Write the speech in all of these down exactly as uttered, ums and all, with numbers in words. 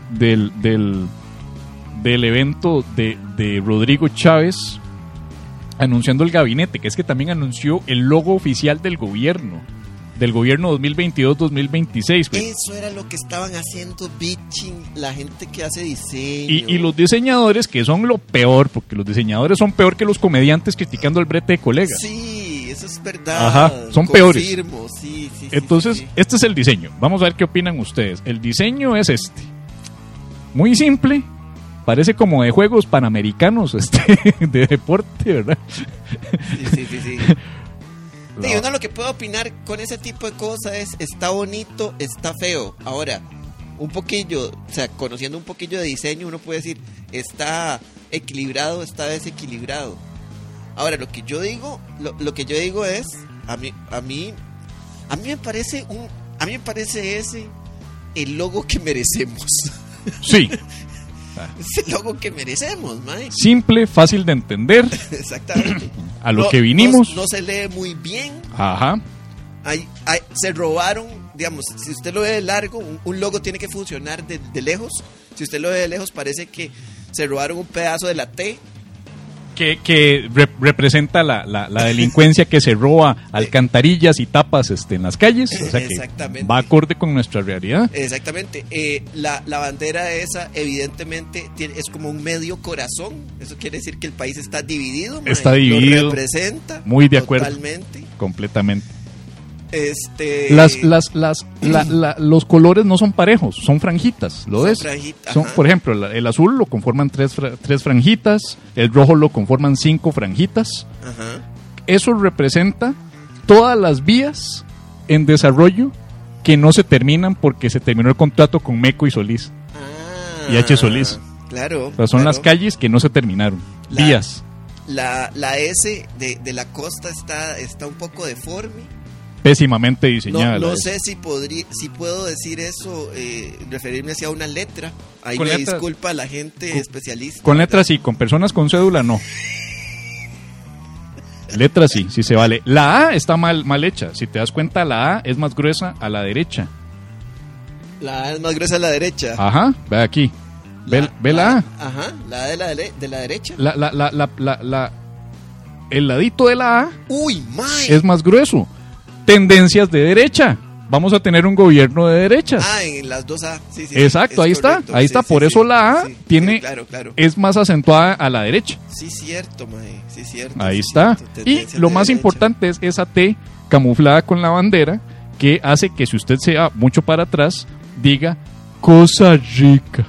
del, del, del evento de, de Rodrigo Chávez anunciando el gabinete, que es que también anunció el logo oficial del gobierno, del gobierno dos mil veintidós dos mil veintiséis. Pues. Eso era lo que estaban haciendo bitching la gente que hace diseño. Y, y los diseñadores, que son lo peor, porque los diseñadores son peor que los comediantes criticando el brete de colegas. Sí, eso es verdad. Ajá, son Confirmo. peores. Sí, sí, Entonces, sí, sí, sí. este es el diseño. Vamos a ver qué opinan ustedes. El diseño es este. Muy simple. Parece como de juegos panamericanos, este, de deporte, ¿verdad? Sí, sí, sí, sí. No. Sí, uno lo que puede opinar con ese tipo de cosas es, está bonito, está feo. Ahora, un poquillo, o sea, conociendo un poquillo de diseño, uno puede decir, está equilibrado, está desequilibrado. Ahora, lo que yo digo, lo, lo que yo digo es, a mí, a mí, a mí me parece un, a mí me parece ese el logo que merecemos. Sí. Es el logo que merecemos, mae. Simple, fácil de entender. Exactamente. A lo No, que vinimos. No, no se lee muy bien. Ajá. Hay, hay, se robaron, digamos, si usted lo ve de largo, un, un logo tiene que funcionar de, de lejos. Si usted lo ve de lejos, parece que se robaron un pedazo de la T. Que, que rep- representa la, la, la delincuencia que se roba alcantarillas y tapas este, en las calles. O sea que Exactamente. va acorde con nuestra realidad. Exactamente. Eh, la, la bandera esa, evidentemente, tiene, es como un medio corazón. Eso quiere decir que el país está dividido. Mae. Está dividido. Lo representa. Muy de acuerdo. Totalmente. Completamente. Este. Las, las, las, la, la, los colores no son parejos, son franjitas, ¿lo Son ves? franjitas, Son, ajá. por ejemplo, la- el azul lo conforman tres, fra- tres franjitas, el rojo lo conforman cinco franjitas. Ajá. Eso representa todas las vías en desarrollo que no se terminan porque se terminó el contrato con Meco y Solís. Ah, Y H. Solís. Claro. O sea, son claro. las calles que no se terminaron. La- Vías. La, la S de, de la costa está, está un poco deforme. Pésimamente No, diseñada. no la- sé si podría, si puedo decir eso, eh, referirme hacia una letra. Ahí Con me letra- disculpa la gente con- especialista. Con letras sí, con personas con cédula no. Letras sí, sí se vale. La A está mal, mal hecha. Si te das cuenta, la A es más gruesa a la derecha. La A es más gruesa a la derecha. Ajá, ve aquí. Ve, ve la A. Ajá, la A de la, dele- de la derecha. La, la, la, la, la, la- el ladito de la A Uy, mae. es más grueso. Tendencias de derecha. Vamos a tener un gobierno de derechas. Ah, en las dos A. Sí, sí, Exacto, es ahí está, correcto. ahí Sí, está. sí, Por sí, eso la A sí, tiene, sí, claro, claro. es más acentuada a la derecha. Sí, cierto, mae. Sí, cierto. Ahí sí, está. cierto. Y Tendencias lo de más derecha. importante es esa T camuflada con la bandera que hace que si usted se va mucho para atrás, diga Cosa Rica.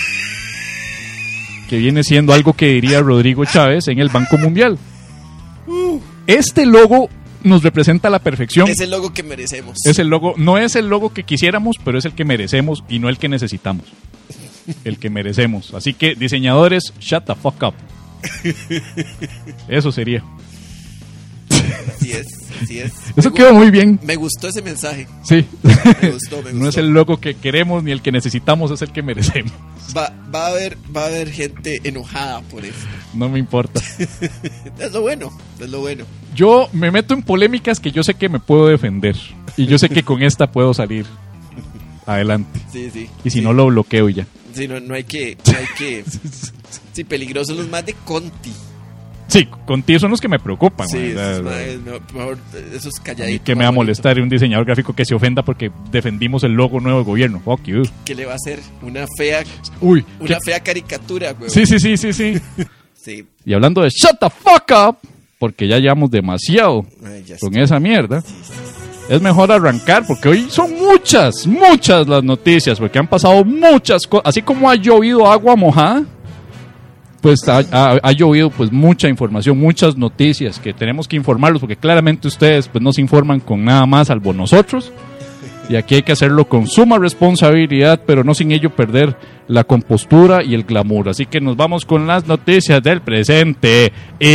Que viene siendo algo que diría Rodrigo Chávez en el Banco Mundial. Este logo nos representa a la perfección. Es el logo que merecemos. Es el logo, no es el logo que quisiéramos, pero es el que merecemos y no el que necesitamos. El que merecemos. Así que, diseñadores, shut the fuck up. Eso sería. Así es, así es. Eso Me quedó gu- muy bien. Me gustó ese mensaje. Sí. Me gustó, me gustó. No es el logo que queremos ni el que necesitamos, es el que merecemos. Va, va, a haber, va a haber gente enojada por eso. No me importa. Es lo bueno, es lo bueno. Yo me meto en polémicas que yo sé que me puedo defender. Y yo sé que con esta puedo salir adelante. Sí, sí. Y si sí. no, lo bloqueo y ya. Sí, no, no hay que, no hay que. Sí, peligrosos los más de Conti. Sí, contigo son los que me preocupan. Sí, man. esos, O sea, maes, no, mejor esos a mí calladitos. que me va a más molestar un diseñador gráfico que se ofenda porque defendimos el logo nuevo del gobierno. Fuck you. bonitos. ¿Qué le va a hacer? Una fea, Uy. una ¿qué? fea caricatura, güey. Sí, sí, sí, sí, sí. Sí. Y hablando de shut the fuck up, porque ya llevamos demasiado Ay, ya con está. esa mierda. Es mejor arrancar porque hoy son muchas, muchas las noticias, porque han pasado muchas cosas. Así como ha llovido agua mojada, pues ha, ha- ha llovido pues mucha información, muchas noticias que tenemos que informarlos, porque claramente ustedes pues no se informan con nada más salvo nosotros. Y aquí hay que hacerlo con suma responsabilidad, pero no sin ello perder la compostura y el glamour. Así que nos vamos con las noticias del presente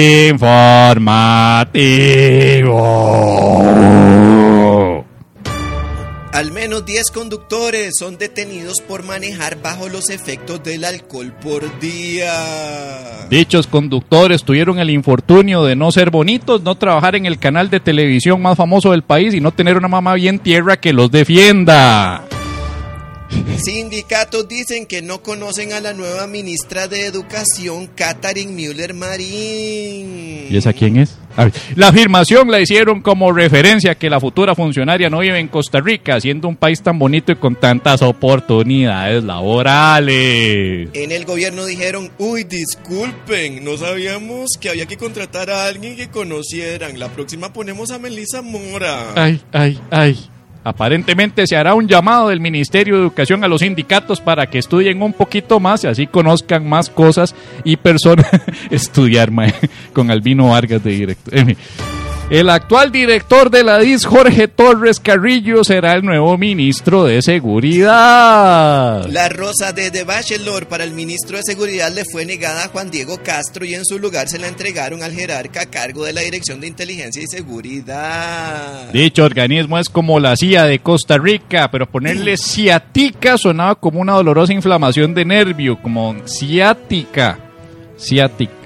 informativo. Al menos diez conductores son detenidos por manejar bajo los efectos del alcohol por día. Dichos conductores tuvieron el infortunio de no ser bonitos, no trabajar en el canal de televisión más famoso del país y no tener una mamá bien tierra que los defienda. Sindicatos dicen que no conocen a la nueva ministra de Educación, Katherine Müller-Marín. ¿Y esa quién es? A ver, la afirmación la hicieron como referencia a que la futura funcionaria no vive en Costa Rica, siendo un país tan bonito y con tantas oportunidades laborales. En el gobierno dijeron, uy, disculpen, no sabíamos que había que contratar a alguien que conocieran. La próxima ponemos a Melissa Mora. Ay, ay, ay. Aparentemente se hará un llamado del Ministerio de Educación a los sindicatos para que estudien un poquito más y así conozcan más cosas y personas. Estudiar, mae, con Albino Vargas de director. En fin. El actual director de la D I S, Jorge Torres Carrillo, será el nuevo ministro de Seguridad. La rosa de The Bachelor para el ministro de Seguridad le fue negada a Juan Diego Castro y en su lugar se la entregaron al jerarca a cargo de la Dirección de Inteligencia y Seguridad. Dicho organismo es como la C I A de Costa Rica, pero ponerle ciática sonaba como una dolorosa inflamación de nervio, como ciática. Ciática.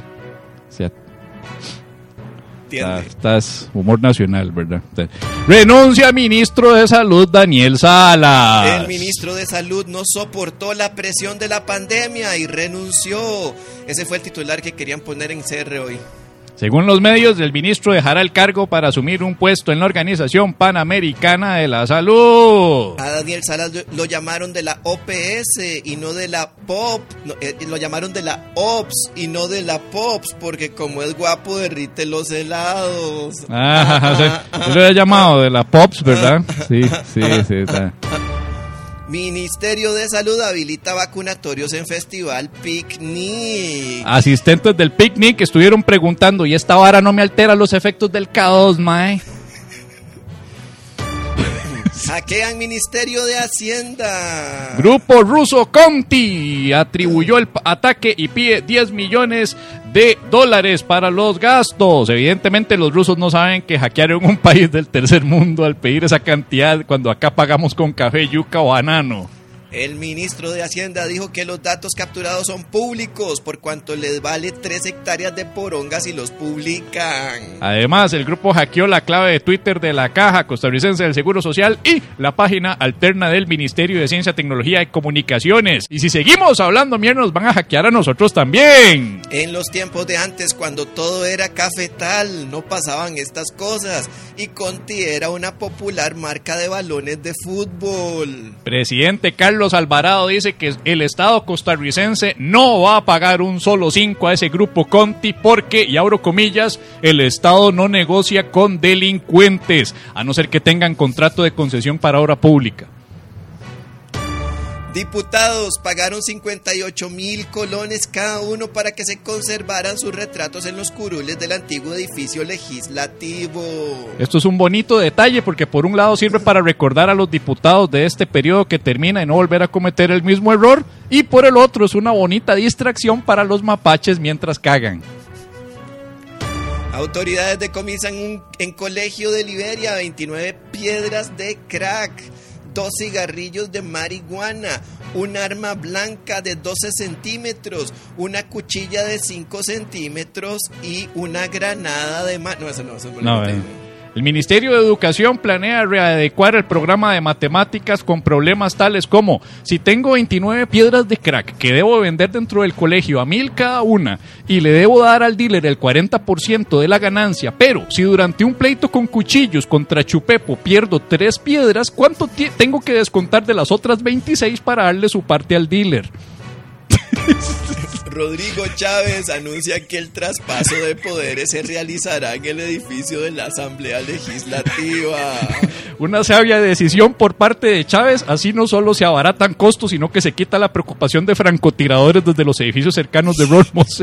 Está, estás humor nacional, ¿verdad? Renuncia ministro de Salud Daniel Salas. El ministro de Salud no soportó la presión de la pandemia y renunció. Ese fue el titular que querían poner en C R hoy. Según los medios, el ministro dejará el cargo para asumir un puesto en la Organización Panamericana de la Salud. A Daniel Salas lo llamaron de la O P S y no de la P O P. No, eh, lo llamaron de la O P S y no de la P O P S porque como es guapo derrite los helados. Ah, se, se lo había llamado de la P O P S, ¿verdad? Sí, sí, sí. Está. Ministerio de Salud habilita vacunatorios en Festival Picnic. Asistentes del picnic estuvieron preguntando, ¿y esta vara no me altera los efectos del K dos, mae? Hackean Ministerio de Hacienda. Grupo ruso Conti atribuyó el ataque y pide diez millones de dólares para los gastos. Evidentemente los rusos no saben que hackearon un país del tercer mundo al pedir esa cantidad cuando acá pagamos con café, yuca o banano. El ministro de Hacienda dijo que los datos capturados son públicos por cuanto les vale tres hectáreas de poronga si los publican. Además, el grupo hackeó la clave de Twitter de la Caja Costarricense del Seguro Social y la página alterna del Ministerio de Ciencia, Tecnología y Comunicaciones. Y si seguimos hablando mierda, nos van a hackear a nosotros también. En los tiempos de antes, cuando todo era cafetal, no pasaban estas cosas. Y Conti era una popular marca de balones de fútbol. Presidente Carlos Carlos Alvarado dice que el Estado costarricense no va a pagar un solo cinco a ese grupo Conti porque, y abro comillas, el Estado no negocia con delincuentes, a no ser que tengan contrato de concesión para obra pública. Diputados pagaron cincuenta y ocho mil colones cada uno para que se conservaran sus retratos en los curules del antiguo edificio legislativo. Esto es un bonito detalle porque por un lado sirve para recordar a los diputados de este periodo que termina y no volver a cometer el mismo error, y por el otro es una bonita distracción para los mapaches mientras cagan. Autoridades decomisan un, en colegio de Liberia veintinueve piedras de crack, dos cigarrillos de marihuana, un arma blanca de doce centímetros, una cuchilla de cinco centímetros y una granada de ma- No, eso no, eso no, no, El Ministerio de Educación planea readecuar el programa de matemáticas con problemas tales como: si tengo veintinueve piedras de crack que debo vender dentro del colegio a mil cada una y le debo dar al dealer el cuarenta por ciento de la ganancia, pero si durante un pleito con cuchillos contra Chupepo pierdo tres piedras, ¿cuánto t- tengo que descontar de las otras veintiséis para darle su parte al dealer? Rodrigo Chávez anuncia que el traspaso de poderes se realizará en el edificio de la Asamblea Legislativa. Una sabia decisión por parte de Chávez, así no solo se abaratan costos, sino que se quita la preocupación de francotiradores desde los edificios cercanos de Rosmos.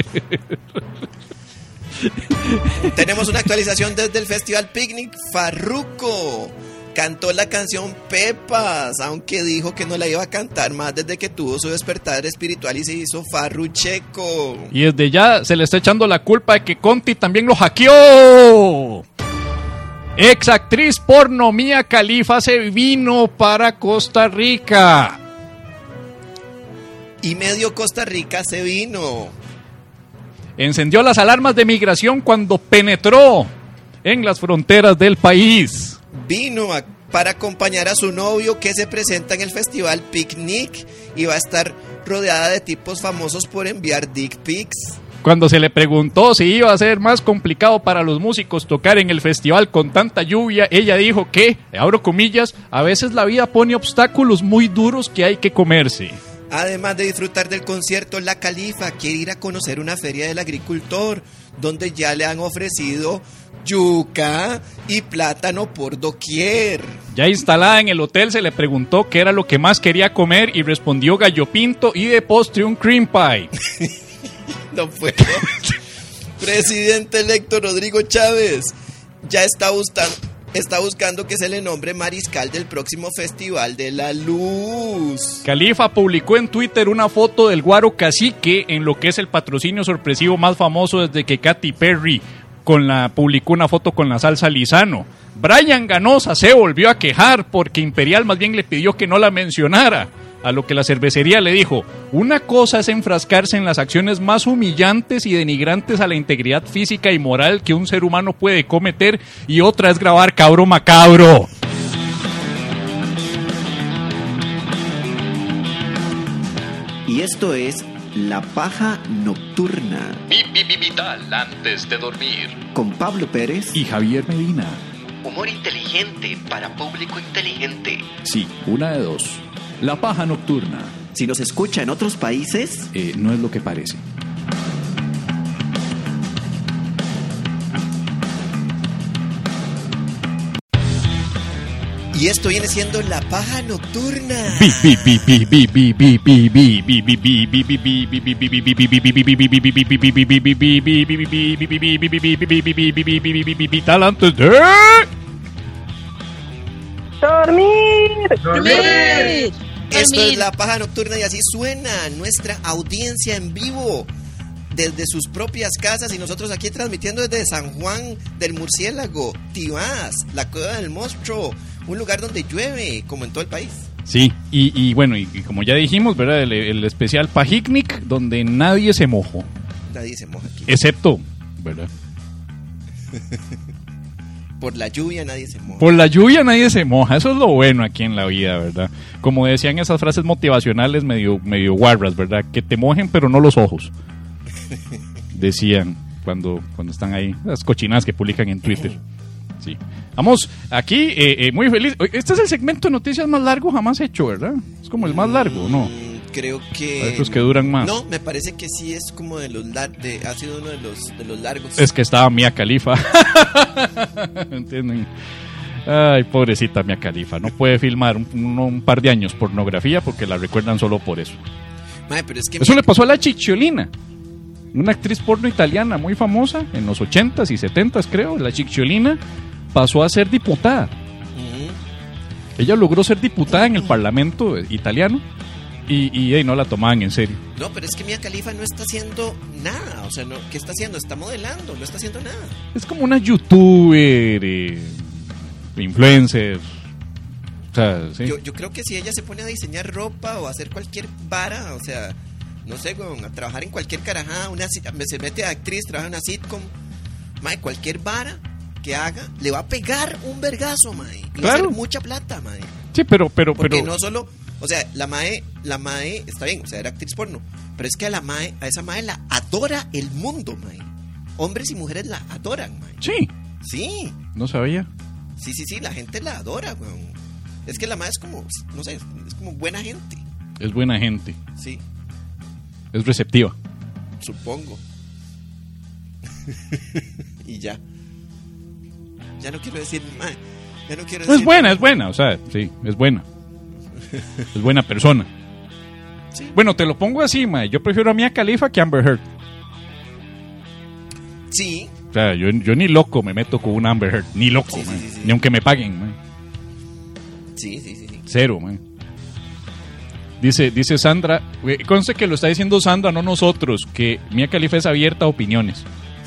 Tenemos una actualización desde el Festival Picnic. Farruko cantó la canción Pepas, aunque dijo que no la iba a cantar más desde que tuvo su despertar espiritual y se hizo farrucheco. Y desde ya se le está echando la culpa de que Conti también lo hackeó. Ex actriz porno Mia Khalifa se vino para Costa Rica. Y medio Costa Rica se vino. Encendió las alarmas de migración cuando penetró en las fronteras del país. Vino a para acompañar a su novio que se presenta en el festival Picnic y va a estar rodeada de tipos famosos por enviar dick pics. Cuando se le preguntó si iba a ser más complicado para los músicos tocar en el festival con tanta lluvia, ella dijo que, abro comillas, a veces la vida pone obstáculos muy duros que hay que comerse. Además de disfrutar del concierto, la Califa quiere ir a conocer una feria del agricultor, donde ya le han ofrecido yuca y plátano por doquier. Ya instalada en el hotel se le preguntó qué era lo que más quería comer y respondió gallo pinto y de postre un cream pie. No puedo. Presidente electo Rodrigo Chávez ya está buscando, está buscando que se le nombre mariscal del próximo Festival de la Luz. Califa publicó en Twitter una foto del Guaro Cacique en lo que es el patrocinio sorpresivo más famoso desde que Katy Perry con la, publicó una foto con la salsa Lizano. Brian Ganosa se volvió a quejar porque Imperial más bien le pidió que no la mencionara. A lo que la cervecería le dijo, una cosa es enfrascarse en las acciones más humillantes y denigrantes a la integridad física y moral que un ser humano puede cometer y otra es grabar Cabro Macabro. Y esto es La Paja Nocturna. Vital antes de dormir. Con Pablo Pérez y Javier Medina. Humor inteligente para público inteligente. Sí, una de dos. La Paja Nocturna. Si nos escucha en otros países, eh, no es lo que parece. Y esto viene siendo La Paja Nocturna. Vital antes de dormir. Dormir. Esto es La Paja Nocturna y así suena nuestra audiencia en vivo desde sus propias casas y nosotros aquí transmitiendo desde San Juan del Murciélago, Tibás, la Cueva del Monstruo, un lugar donde llueve como en todo el país. Sí, y, y bueno, y, y como ya dijimos, ¿verdad? El, el especial Pajicnic donde nadie se mojó. Nadie se moja aquí. Excepto, ¿verdad? Por la lluvia nadie se moja. Por la lluvia nadie se moja, eso es lo bueno aquí en la vida, ¿verdad? Como decían esas frases motivacionales medio, medio guarras, ¿verdad? Que te mojen pero no los ojos. Decían cuando, cuando están ahí, las cochinadas que publican en Twitter. Sí. Vamos, aquí, eh, eh, muy feliz. Este es el segmento de noticias más largo jamás hecho, ¿verdad? Es como el más largo, ¿no? Creo que... Hay otros que duran más. No, me parece que sí es como de los lar- de, ha sido uno de los, de los largos. Es que estaba Mia Khalifa. ¿Entienden? Ay, pobrecita Mia Khalifa. No puede filmar un, un, un par de años pornografía porque la recuerdan solo por eso. Mae, pero es que eso Mia... le pasó a la Cicciolina, una actriz porno italiana muy famosa en los ochentas y setentas, creo. La Cicciolina pasó a ser diputada. Uh-huh. Ella logró ser diputada en el Parlamento italiano. Y, y, y no la tomaban en serio. No, pero es que Mia Khalifa no está haciendo nada. O sea, no, ¿qué está haciendo? Está modelando, no está haciendo nada. Es como una youtuber, eh, influencer. O sea, ¿sí? yo, yo creo que si ella se pone a diseñar ropa o a hacer cualquier vara, o sea, no sé, bueno, a trabajar en cualquier carajada, una, se mete a actriz, trabaja en una sitcom, mae, cualquier vara que haga, le va a pegar un vergazo, mae. Y claro. Va a hacer mucha plata, mae. Sí, pero, pero, Porque pero... no solo... O sea, la mae, la mae está bien, o sea, era actriz porno, pero es que a la mae, a esa mae la adora el mundo, mae. Hombres y mujeres la adoran, mae. Sí. Sí. No sabía. Sí, sí, sí, la gente la adora, weón. Es que la mae es como, no sé, es como buena gente. Es buena gente. Sí. Es receptiva. Supongo. Y ya. Ya no quiero decir, mae. Ya no quiero decir. Es buena, es buena, o sea, sí, es buena. Es buena persona. Sí. Bueno, te lo pongo así, mae. Yo prefiero a Mia Khalifa que a Amber Heard. Sí. O sea, yo, yo ni loco me meto con una Amber Heard. Ni loco, sí, sí, sí, sí. Ni aunque me paguen, mae. Sí, sí, sí, sí. Cero, mae. Dice, dice Sandra, conste que lo está diciendo Sandra, no nosotros, que Mia Khalifa es abierta a opiniones.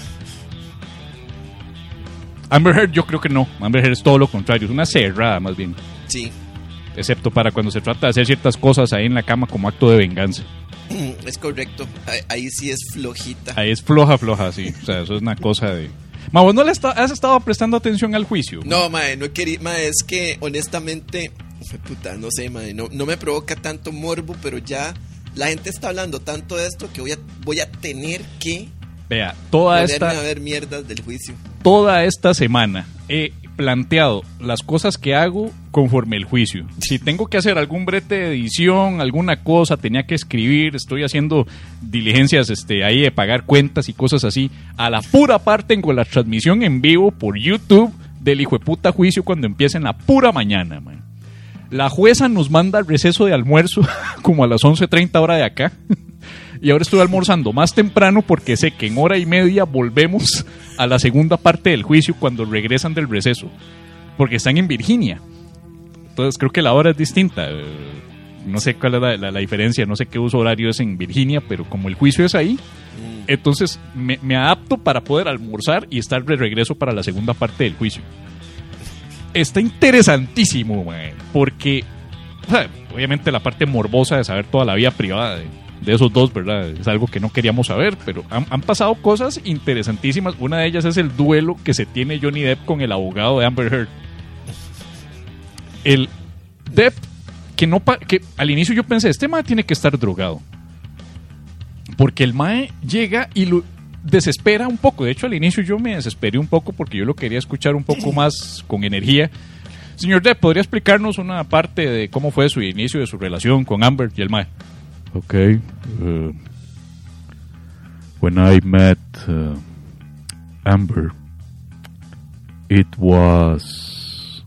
Amber Heard yo creo que no. Amber Heard es todo lo contrario, es una cerrada más bien. Sí. Excepto para cuando se trata de hacer ciertas cosas ahí en la cama como acto de venganza. Es correcto. Ahí, ahí sí es flojita. Ahí es floja, floja, sí. O sea, eso es una cosa de... Ma, ¿vos no le está, has estado prestando atención al juicio? No, mae, no quería, mae, es que honestamente, puta, no sé, mae, no, no me provoca tanto morbo, pero ya la gente está hablando tanto de esto que voy a, voy a tener que Vea, toda ponerme esta, a ver mierdas del juicio. toda esta semana he planteado las cosas que hago conforme el juicio. Si tengo que hacer algún brete de edición, alguna cosa, tenía que escribir, estoy haciendo diligencias este, ahí de pagar cuentas y cosas así. A la pura par tengo la transmisión en vivo por YouTube del hijo de puta juicio cuando empieza en la pura mañana, man. La jueza nos manda el receso de almuerzo como a las once treinta hora de acá. Y ahora estoy almorzando más temprano porque sé que en hora y media volvemos a la segunda parte del juicio cuando regresan del receso. Porque están en Virginia. Entonces creo que la hora es distinta. Eh, No sé cuál es la, la, la diferencia, no sé qué uso horario es en Virginia, pero como el juicio es ahí, mm. entonces me, me adapto para poder almorzar y estar de regreso para la segunda parte del juicio. Está interesantísimo, man, porque o sea, obviamente la parte morbosa de saber toda la vida privada de, de esos dos, ¿verdad? Es algo que no queríamos saber, pero han, han pasado cosas interesantísimas. Una de ellas es el duelo que se tiene Johnny Depp con el abogado de Amber Heard. El Depp, que, no pa- que al inicio yo pensé, este mae tiene que estar drogado. Porque el mae llega y lo desespera un poco. De hecho, al inicio yo me desesperé un poco porque yo lo quería escuchar un poco más con energía. Señor Depp, ¿podría explicarnos una parte de cómo fue su inicio de su relación con Amber? Y el mae, ok, uh, when I met uh, Amber, it was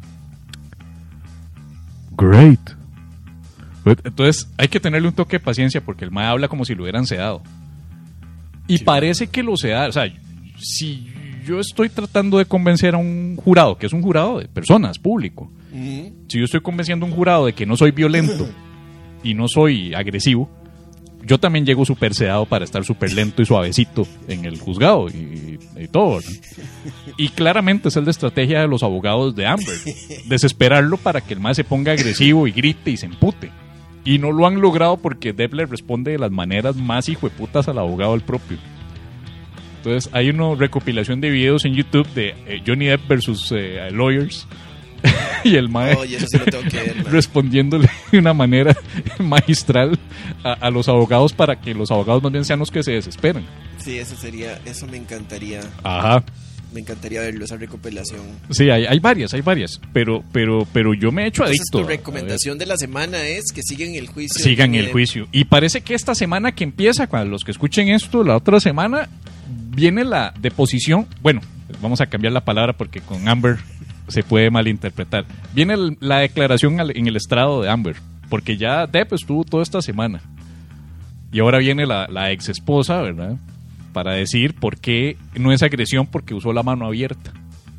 great. Entonces hay que tenerle un toque de paciencia porque el mae habla como si lo hubieran sedado. Y sí, parece que lo sedaron. O sea, si yo estoy tratando de convencer a un jurado, que es un jurado de personas, público, uh-huh. si yo estoy convenciendo a un jurado de que no soy violento y no soy agresivo, yo también llego súper sedado para estar súper lento y suavecito en el juzgado y, y todo, ¿no? Y claramente esa es la estrategia de los abogados de Amber, desesperarlo para que el mae se ponga agresivo y grite y se empute. Y no lo han logrado porque Depp le responde de las maneras más hijueputas al abogado del propio. Entonces hay una recopilación de videos en YouTube de eh, Johnny Depp versus eh, Lawyers y el mae oh, eso sí lo tengo que ver, respondiéndole de una manera magistral a, a los abogados para que los abogados más bien sean los que se desesperan. Sí, eso sería, eso me encantaría. Ajá. Me encantaría verlo, esa recopilación. Sí, hay, hay varias, hay varias, pero pero pero yo me he hecho Entonces, adicto. Tu recomendación de la semana es que sigan el juicio. Sigan el juicio. Y parece que esta semana que empieza, cuando los que escuchen esto, la otra semana, viene la deposición. Bueno, vamos a cambiar la palabra porque con Amber se puede malinterpretar. Viene el, la declaración al, en el estrado de Amber, porque ya Depp estuvo toda esta semana. Y ahora viene la, la ex esposa, ¿verdad? Para decir por qué no es agresión porque usó la mano abierta.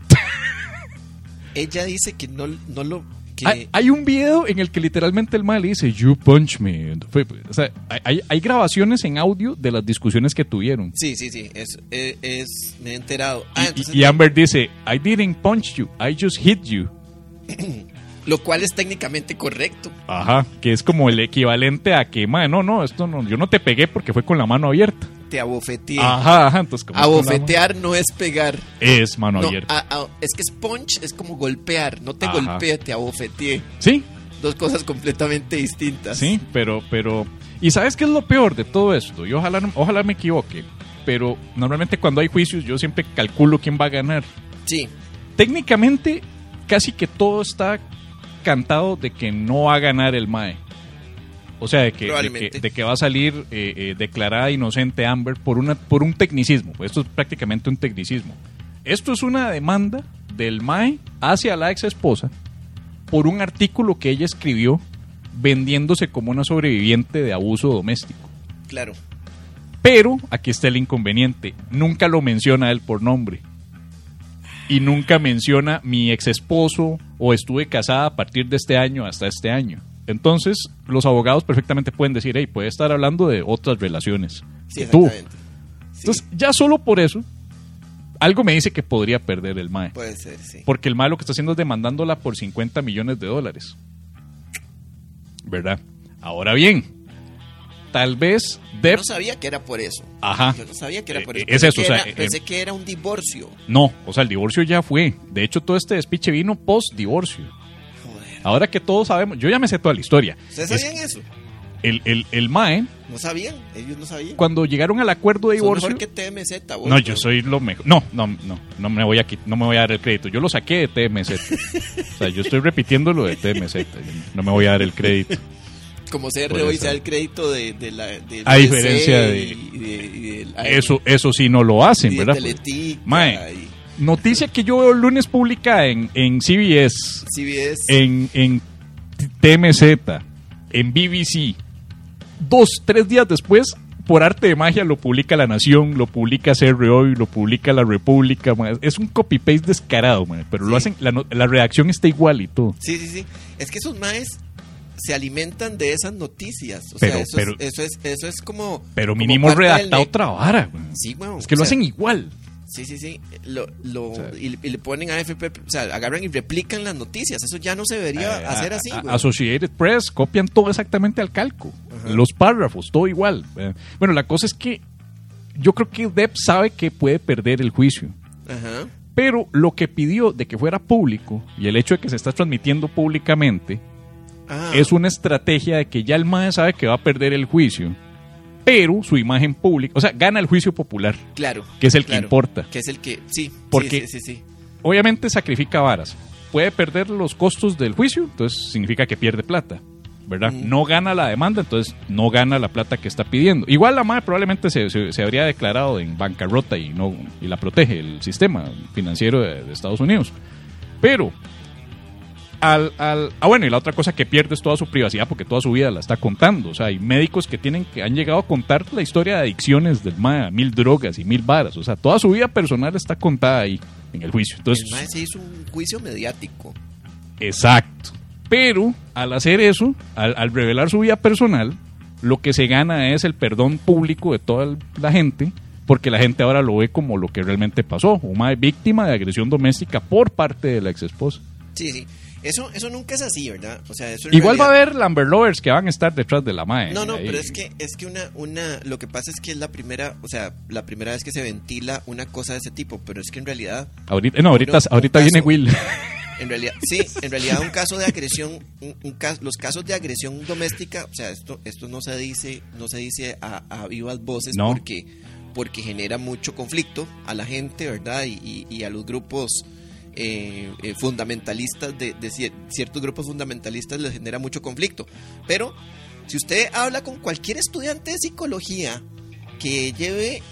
Ella dice que no, no lo... Que... Hay, hay un video en el que literalmente el mal dice you punch me. O sea, hay, hay grabaciones en audio de las discusiones que tuvieron. Sí, sí, sí, es, es, es me he enterado. Ah, y, entonces, y Amber dice I didn't punch you, I just hit you. Lo cual es técnicamente correcto. Ajá, que es como el equivalente a que, man, no, no, esto no, yo no te pegué porque fue con la mano abierta. Te abofeteé. Ajá, ajá, entonces como abofetear no es pegar. Es mano no, abierta. A, a, es que es punch, es como golpear, no te ajá. golpeé, te abofeteé. Sí. Dos cosas completamente distintas. Sí, pero, pero, ¿y sabes qué es lo peor de todo esto? Yo ojalá, ojalá me equivoque, pero normalmente cuando hay juicios yo siempre calculo quién va a ganar. Sí. Técnicamente casi que todo está cantado de que no va a ganar el mae. O sea, de que, de que, de que va a salir eh, eh, declarada inocente Amber por, una, por un tecnicismo. Esto es prácticamente un tecnicismo. Esto es una demanda del mae hacia la ex esposa por un artículo que ella escribió vendiéndose como una sobreviviente de abuso doméstico. Claro. Pero aquí está el inconveniente. Nunca lo menciona él por nombre. Y nunca menciona mi ex esposo o estuve casada a partir de este año hasta este año. Entonces, los abogados perfectamente pueden decir, hey, puede estar hablando de otras relaciones. Sí, exactamente. Sí. Entonces, ya solo por eso, algo me dice que podría perder el mae. Puede ser, sí. Porque el mae lo que está haciendo es demandándola por cincuenta millones de dólares. ¿Verdad? Ahora bien, tal vez Yo Depp... no sabía que era por eso. Ajá. Yo no sabía que era por Eh, eso. es Pensé eso, que o sea, era- eh, pensé que era un divorcio. No, o sea, el divorcio ya fue. De hecho, todo este despiche vino post-divorcio. Joder. Ahora que todos sabemos, yo ya me sé toda la historia. ¿Ustedes Es- sabían eso? el, el, el Mae, No sabían. Ellos no sabían. cuando llegaron al acuerdo de Son divorcio... mejor que T M Z. vos, No, yo bro. soy lo mejor. No, no, no, no me voy a quit- no me voy a dar el crédito. Yo lo saqué de T M Z. O sea, yo estoy repitiendo lo de T M Z. No me voy a dar el crédito. Como C R Por hoy eso. se da el crédito de, de la. De A D C diferencia de- y- y de- y del- Eso, eso sí no lo hacen, y de ¿verdad? Teletica Mae. y Noticia que yo veo el lunes publicada en, en C B S, C B S. en, en T M Z, en B B C. Dos, tres días después, por arte de magia, lo publica La Nación, lo publica C R hoy, lo publica La República. Man. Es un copy-paste descarado, man, pero lo Sí. hacen, la, no- la redacción está igual y todo. Sí, sí, sí. Es que esos maes se alimentan de esas noticias. O Pero- sea, eso, pero- es, eso, es, eso es como. Pero como mínimo parte del redactado ne- otra vara. man. Sí, weón. Es que o lo sea, hacen igual. Sí, sí, sí. Lo, lo, sea, y, y le ponen a F P, o sea, agarran y replican las noticias. Eso ya no se debería Eh, hacer a- así, a- weón. Associated Press copian todo exactamente al calco. Ajá. Los párrafos, todo igual. Eh, Bueno, la cosa es que yo creo que Depp sabe que puede perder el juicio. Ajá. Pero lo que pidió de que fuera público y el hecho de que se está transmitiendo públicamente Ah, es una estrategia de que ya el MAE sabe que va a perder el juicio, pero su imagen pública, o sea, gana el juicio popular, claro. que es el que claro. importa. Que es el que. Sí. Porque- Sí, sí, sí, sí. Obviamente sacrifica varas. Puede perder los costos del juicio, entonces significa que pierde plata, ¿verdad? Mm. No gana la demanda, entonces no gana la plata que está pidiendo. Igual la MAE probablemente se, se- se habría declarado en bancarrota y no y la protege el sistema financiero de, de Estados Unidos. Pero al, al ah bueno, y la otra cosa que pierde es toda su privacidad porque toda su vida la está contando. O sea, hay médicos que tienen que han llegado a contar la historia de adicciones del MAE, mil drogas y mil varas. O sea, toda su vida personal está contada ahí en el juicio. Entonces, El mae se hizo un juicio mediático. exacto. Pero al hacer eso, al, al revelar su vida personal, lo que se gana es el perdón público de toda el- la gente, porque la gente ahora lo ve como lo que realmente pasó, una víctima de agresión doméstica por parte de la ex esposa. Sí, sí. Eso, eso nunca es así, ¿verdad? O sea, eso en Igual va a realidad- haber Lamber Lovers que van a estar detrás de la mae. No, no, ahí. pero es que es que una una lo que pasa es que es la primera, o sea, la primera vez que se ventila una cosa de ese tipo, pero es que en realidad Ahorita, no, ahorita, Uno- un ahorita caso- viene Will. en realidad sí, en realidad un caso de agresión, un, un ca- los casos de agresión doméstica, o sea, esto esto no se dice, no se dice a, a vivas voces No. porque porque genera mucho conflicto a la gente, ¿verdad? Y, y- y a los grupos eh, eh, fundamentalistas de, de cier- ciertos grupos fundamentalistas les genera mucho conflicto. Pero si usted habla con cualquier estudiante de psicología que lleve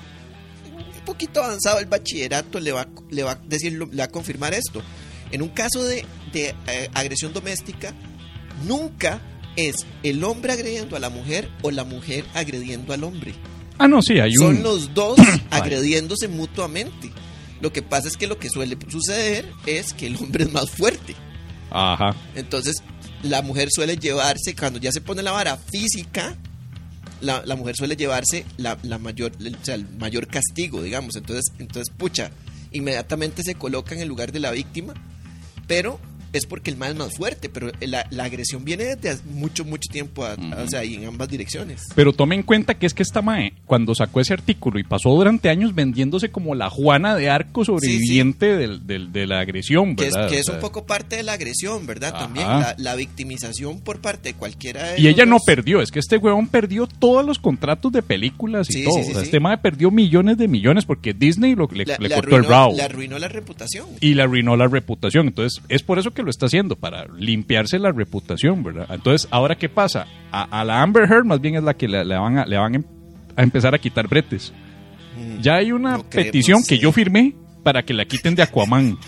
un poquito avanzado el bachillerato, le va, a- le va a decir, le va a confirmar esto. En un caso de, de, eh, agresión doméstica, nunca es el hombre agrediendo a la mujer o la mujer agrediendo al hombre. Ah, no, sí, hay un... Son los dos agrediéndose mutuamente. Lo que pasa es que lo que suele suceder es que el hombre es más fuerte. Ajá. Entonces, la mujer suele llevarse, cuando ya se pone la vara física, la, la mujer suele llevarse la, la mayor, el, o sea, el mayor castigo, digamos. Entonces, entonces, pucha, inmediatamente se coloca en el lugar de la víctima, pero es porque el mal es más fuerte, pero la, la agresión viene desde hace mucho, mucho tiempo, a- a- o sea, y en ambas direcciones. Pero tome en cuenta que es que esta mae, cuando sacó ese artículo y pasó durante años vendiéndose como la Juana de Arco sobreviviente Del, del- de la agresión, Que es, ¿verdad? que O es sea, un poco parte de la agresión, ¿verdad? Ajá. También la, la victimización por parte de cualquiera de Y los ella no dos. perdió, es que este huevón perdió todos los contratos de películas y Sí, todo. sí, sí, O sea, sí. este mae perdió millones de millones porque Disney lo- le, Le, le le cortó arruinó, el rabo. le arruinó la reputación. Y le arruinó la reputación. Entonces, es por eso que lo está haciendo, para limpiarse la reputación, ¿verdad? Entonces, ¿ahora qué pasa? A, a la Amber Heard más bien es la que le, le van, a, le van a empezar a quitar bretes. Mm. Ya hay una No creemos, petición que sí. yo firmé para que la quiten de Aquaman.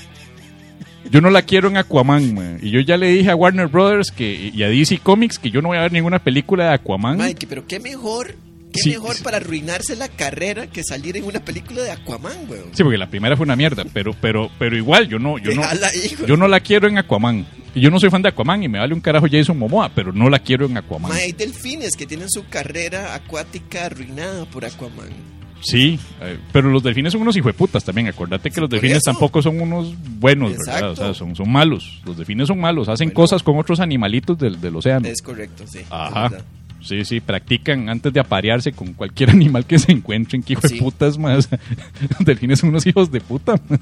Yo no la quiero en Aquaman, man. Y yo ya le dije a Warner Brothers que, y a D C Comics que yo no voy a ver ninguna película de Aquaman. Mike, pero qué mejor, qué Sí, mejor sí. para arruinarse la carrera que salir en una película de Aquaman, weón. Sí, porque la primera fue una mierda, pero pero pero igual yo no yo no Déjala ahí, güey. yo no la quiero en Aquaman. Y yo no soy fan de Aquaman y me vale un carajo Jason Momoa, pero no la quiero en Aquaman. Mae, hay delfines que tienen su carrera acuática arruinada por Aquaman. Sí, eh, pero los delfines son unos hijueputas también. Acuérdate que Sí, los por delfines eso. tampoco son unos buenos, ¿verdad? O Exacto. sea, son, son malos. Los delfines son malos, hacen Bueno. cosas con otros animalitos del, del océano. Es correcto, sí. es Ajá. verdad. Sí, sí, practican antes de aparearse con cualquier animal que se encuentren. Que hijo Sí. de putas, más. Los delfines son unos hijos de puta. Man.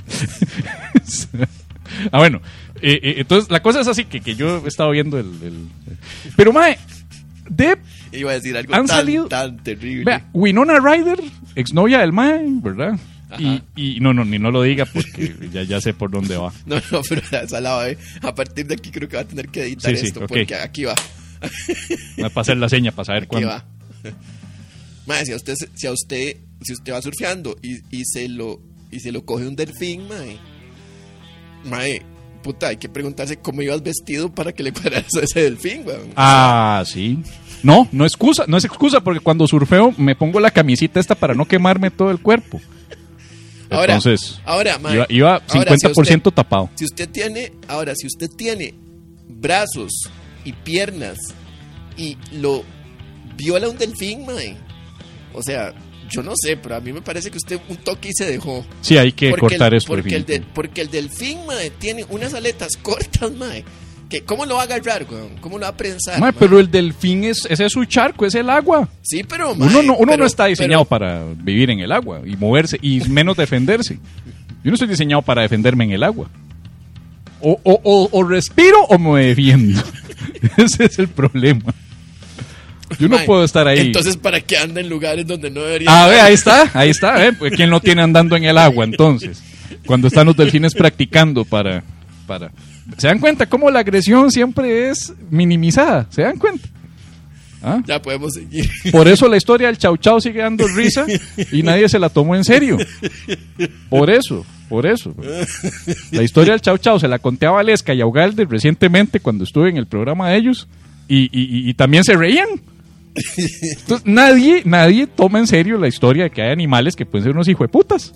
Ah, bueno. Eh, eh, entonces, la cosa es así, que, que yo he estado viendo el... el- Pero, mae, de... Iba a decir algo Han tan, salido- tan terrible. Vea, Winona Ryder, exnovia del mae, ¿verdad? Ajá. Y, y no, no, ni no lo diga porque ya, ya sé por dónde va. No, no, pero esa la va a ver. A partir de aquí creo que va a tener que editar Sí, sí, esto, ok. porque aquí va. Va a hacer la seña para saber Aquí cuándo. va. Mae, si a usted, se- si a usted, si usted va surfeando y, y se lo y se lo coge un delfín, mae, mae, puta, hay que preguntarse cómo ibas vestido para que le cuadraras a ese delfín, weón. Ah, sí. No, no excusa, no es excusa porque cuando surfeo me pongo la camisita esta para no quemarme todo el cuerpo. Ahora, Entonces, ahora, mae, iba, iba ahora, cincuenta por ciento si usted- tapado. Si usted tiene, ahora, si usted tiene brazos y piernas y lo viola un delfín, mae, o sea, yo no sé, pero a mí me parece que usted un toque y se dejó. Sí, hay que cortar el, esto. porque, el de- definitivo. porque el delfín, mae, tiene unas aletas cortas, mae. Que, ¿Cómo lo va a agarrar, weón? ¿Cómo lo va a prensar? Mae, mae? pero el delfín es, ese es su charco, es el agua. Sí, pero, mae, Uno no, uno pero- no está diseñado pero- para vivir en el agua y moverse y menos defenderse. Yo no estoy diseñado para defenderme en el agua. O, o, o, o respiro o me defiendo. Ese es el problema. Yo no mae, puedo estar ahí. Entonces, ¿para qué anda en lugares donde no debería A estar? ver, ahí está, ahí está. ¿Eh? Pues, ¿quién lo tiene andando en el agua entonces? Cuando están los delfines practicando para, para... ¿Se dan cuenta cómo la agresión siempre es minimizada? ¿Se dan cuenta? ¿Ah? Ya podemos seguir. Por eso la historia del Chau Chau sigue dando risa y nadie se la tomó en serio. Por eso, por eso. La historia del Chau Chau se la conté a Valesca y a Ugalde recientemente cuando estuve en el programa de ellos y, y- y- y también se reían. Entonces, nadie, nadie toma en serio la historia de que hay animales que pueden ser unos hijueputas.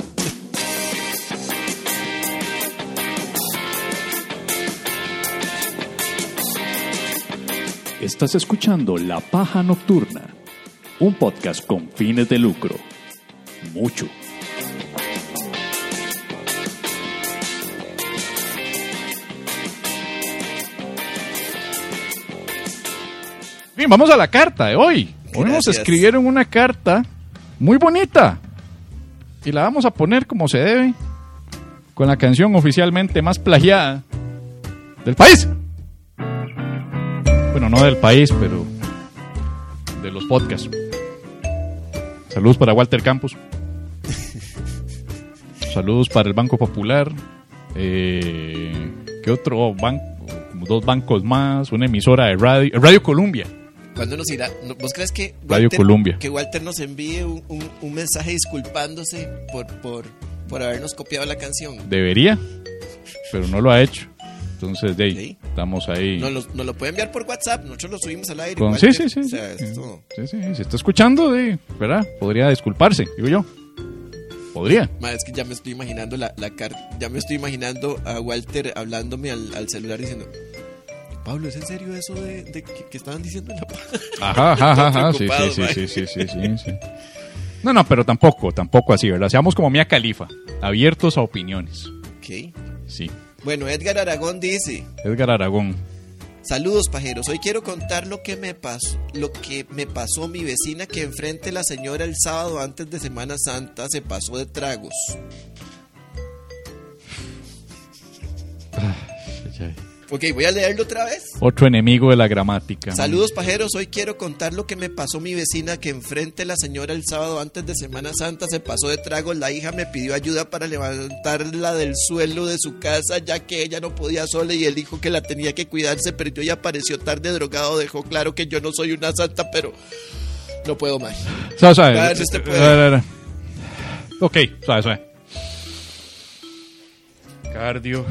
Estás escuchando La Paja Nocturna, un podcast con fines de lucro. Mucho. Bien, vamos a la carta de hoy. Hoy nos Gracias. escribieron una carta muy bonita y la vamos a poner como se debe con la canción oficialmente más plagiada del país. Bueno, no del país, pero de los podcasts. Saludos para Walter Campos. Saludos para el Banco Popular. Eh, ¿Qué otro banco? Como dos bancos más. Una emisora de radio. Radio Colombia. ¿Cuándo nos irá? ¿No- ¿Vos crees que Radio Colombia. que Walter nos envíe un, un- un mensaje disculpándose por, por, por habernos copiado la canción? Debería, pero no lo ha hecho. Entonces, de ahí, Sí. estamos ahí. Nos lo, nos lo puede enviar por WhatsApp, nosotros lo subimos al aire. Con- Walter. sí, sí, sí. O sea, sí. esto- Sí, sí, si está escuchando, de, ¿verdad? Podría disculparse, digo yo. Podría. Ma, es que ya me estoy imaginando la, la car- ya me estoy imaginando a Walter hablándome al, al celular diciendo, Pablo, ¿es en serio eso de, de que, que estaban diciendo en la paja? Ajá, ajá, ajá, ajá. Sí, sí, Preocupado, sí, mae. sí, sí, sí, sí, sí. No, no, pero tampoco, tampoco así, ¿verdad? Seamos como Mia Khalifa, abiertos a opiniones. Ok. Sí. Bueno, Edgar Aragón dice, Edgar Aragón. saludos pajeros, hoy quiero contar lo que me pasó, lo que me pasó mi vecina que enfrente la señora el sábado antes de Semana Santa se pasó de tragos. Ok, voy a leerlo otra vez. Otro enemigo de la gramática. Saludos pajeros, hoy quiero contar lo que me pasó mi vecina que enfrente la señora el sábado antes de Semana Santa se pasó de trago. La hija me pidió ayuda para levantarla del suelo de su casa ya que ella no podía sola y el hijo que la tenía que cuidar se perdió y apareció tarde drogado. Dejó claro que yo no soy una santa, pero no puedo más. Suave, suave. A ver si usted puede. A ver, a ver. Ok, suave, suave. Cardio.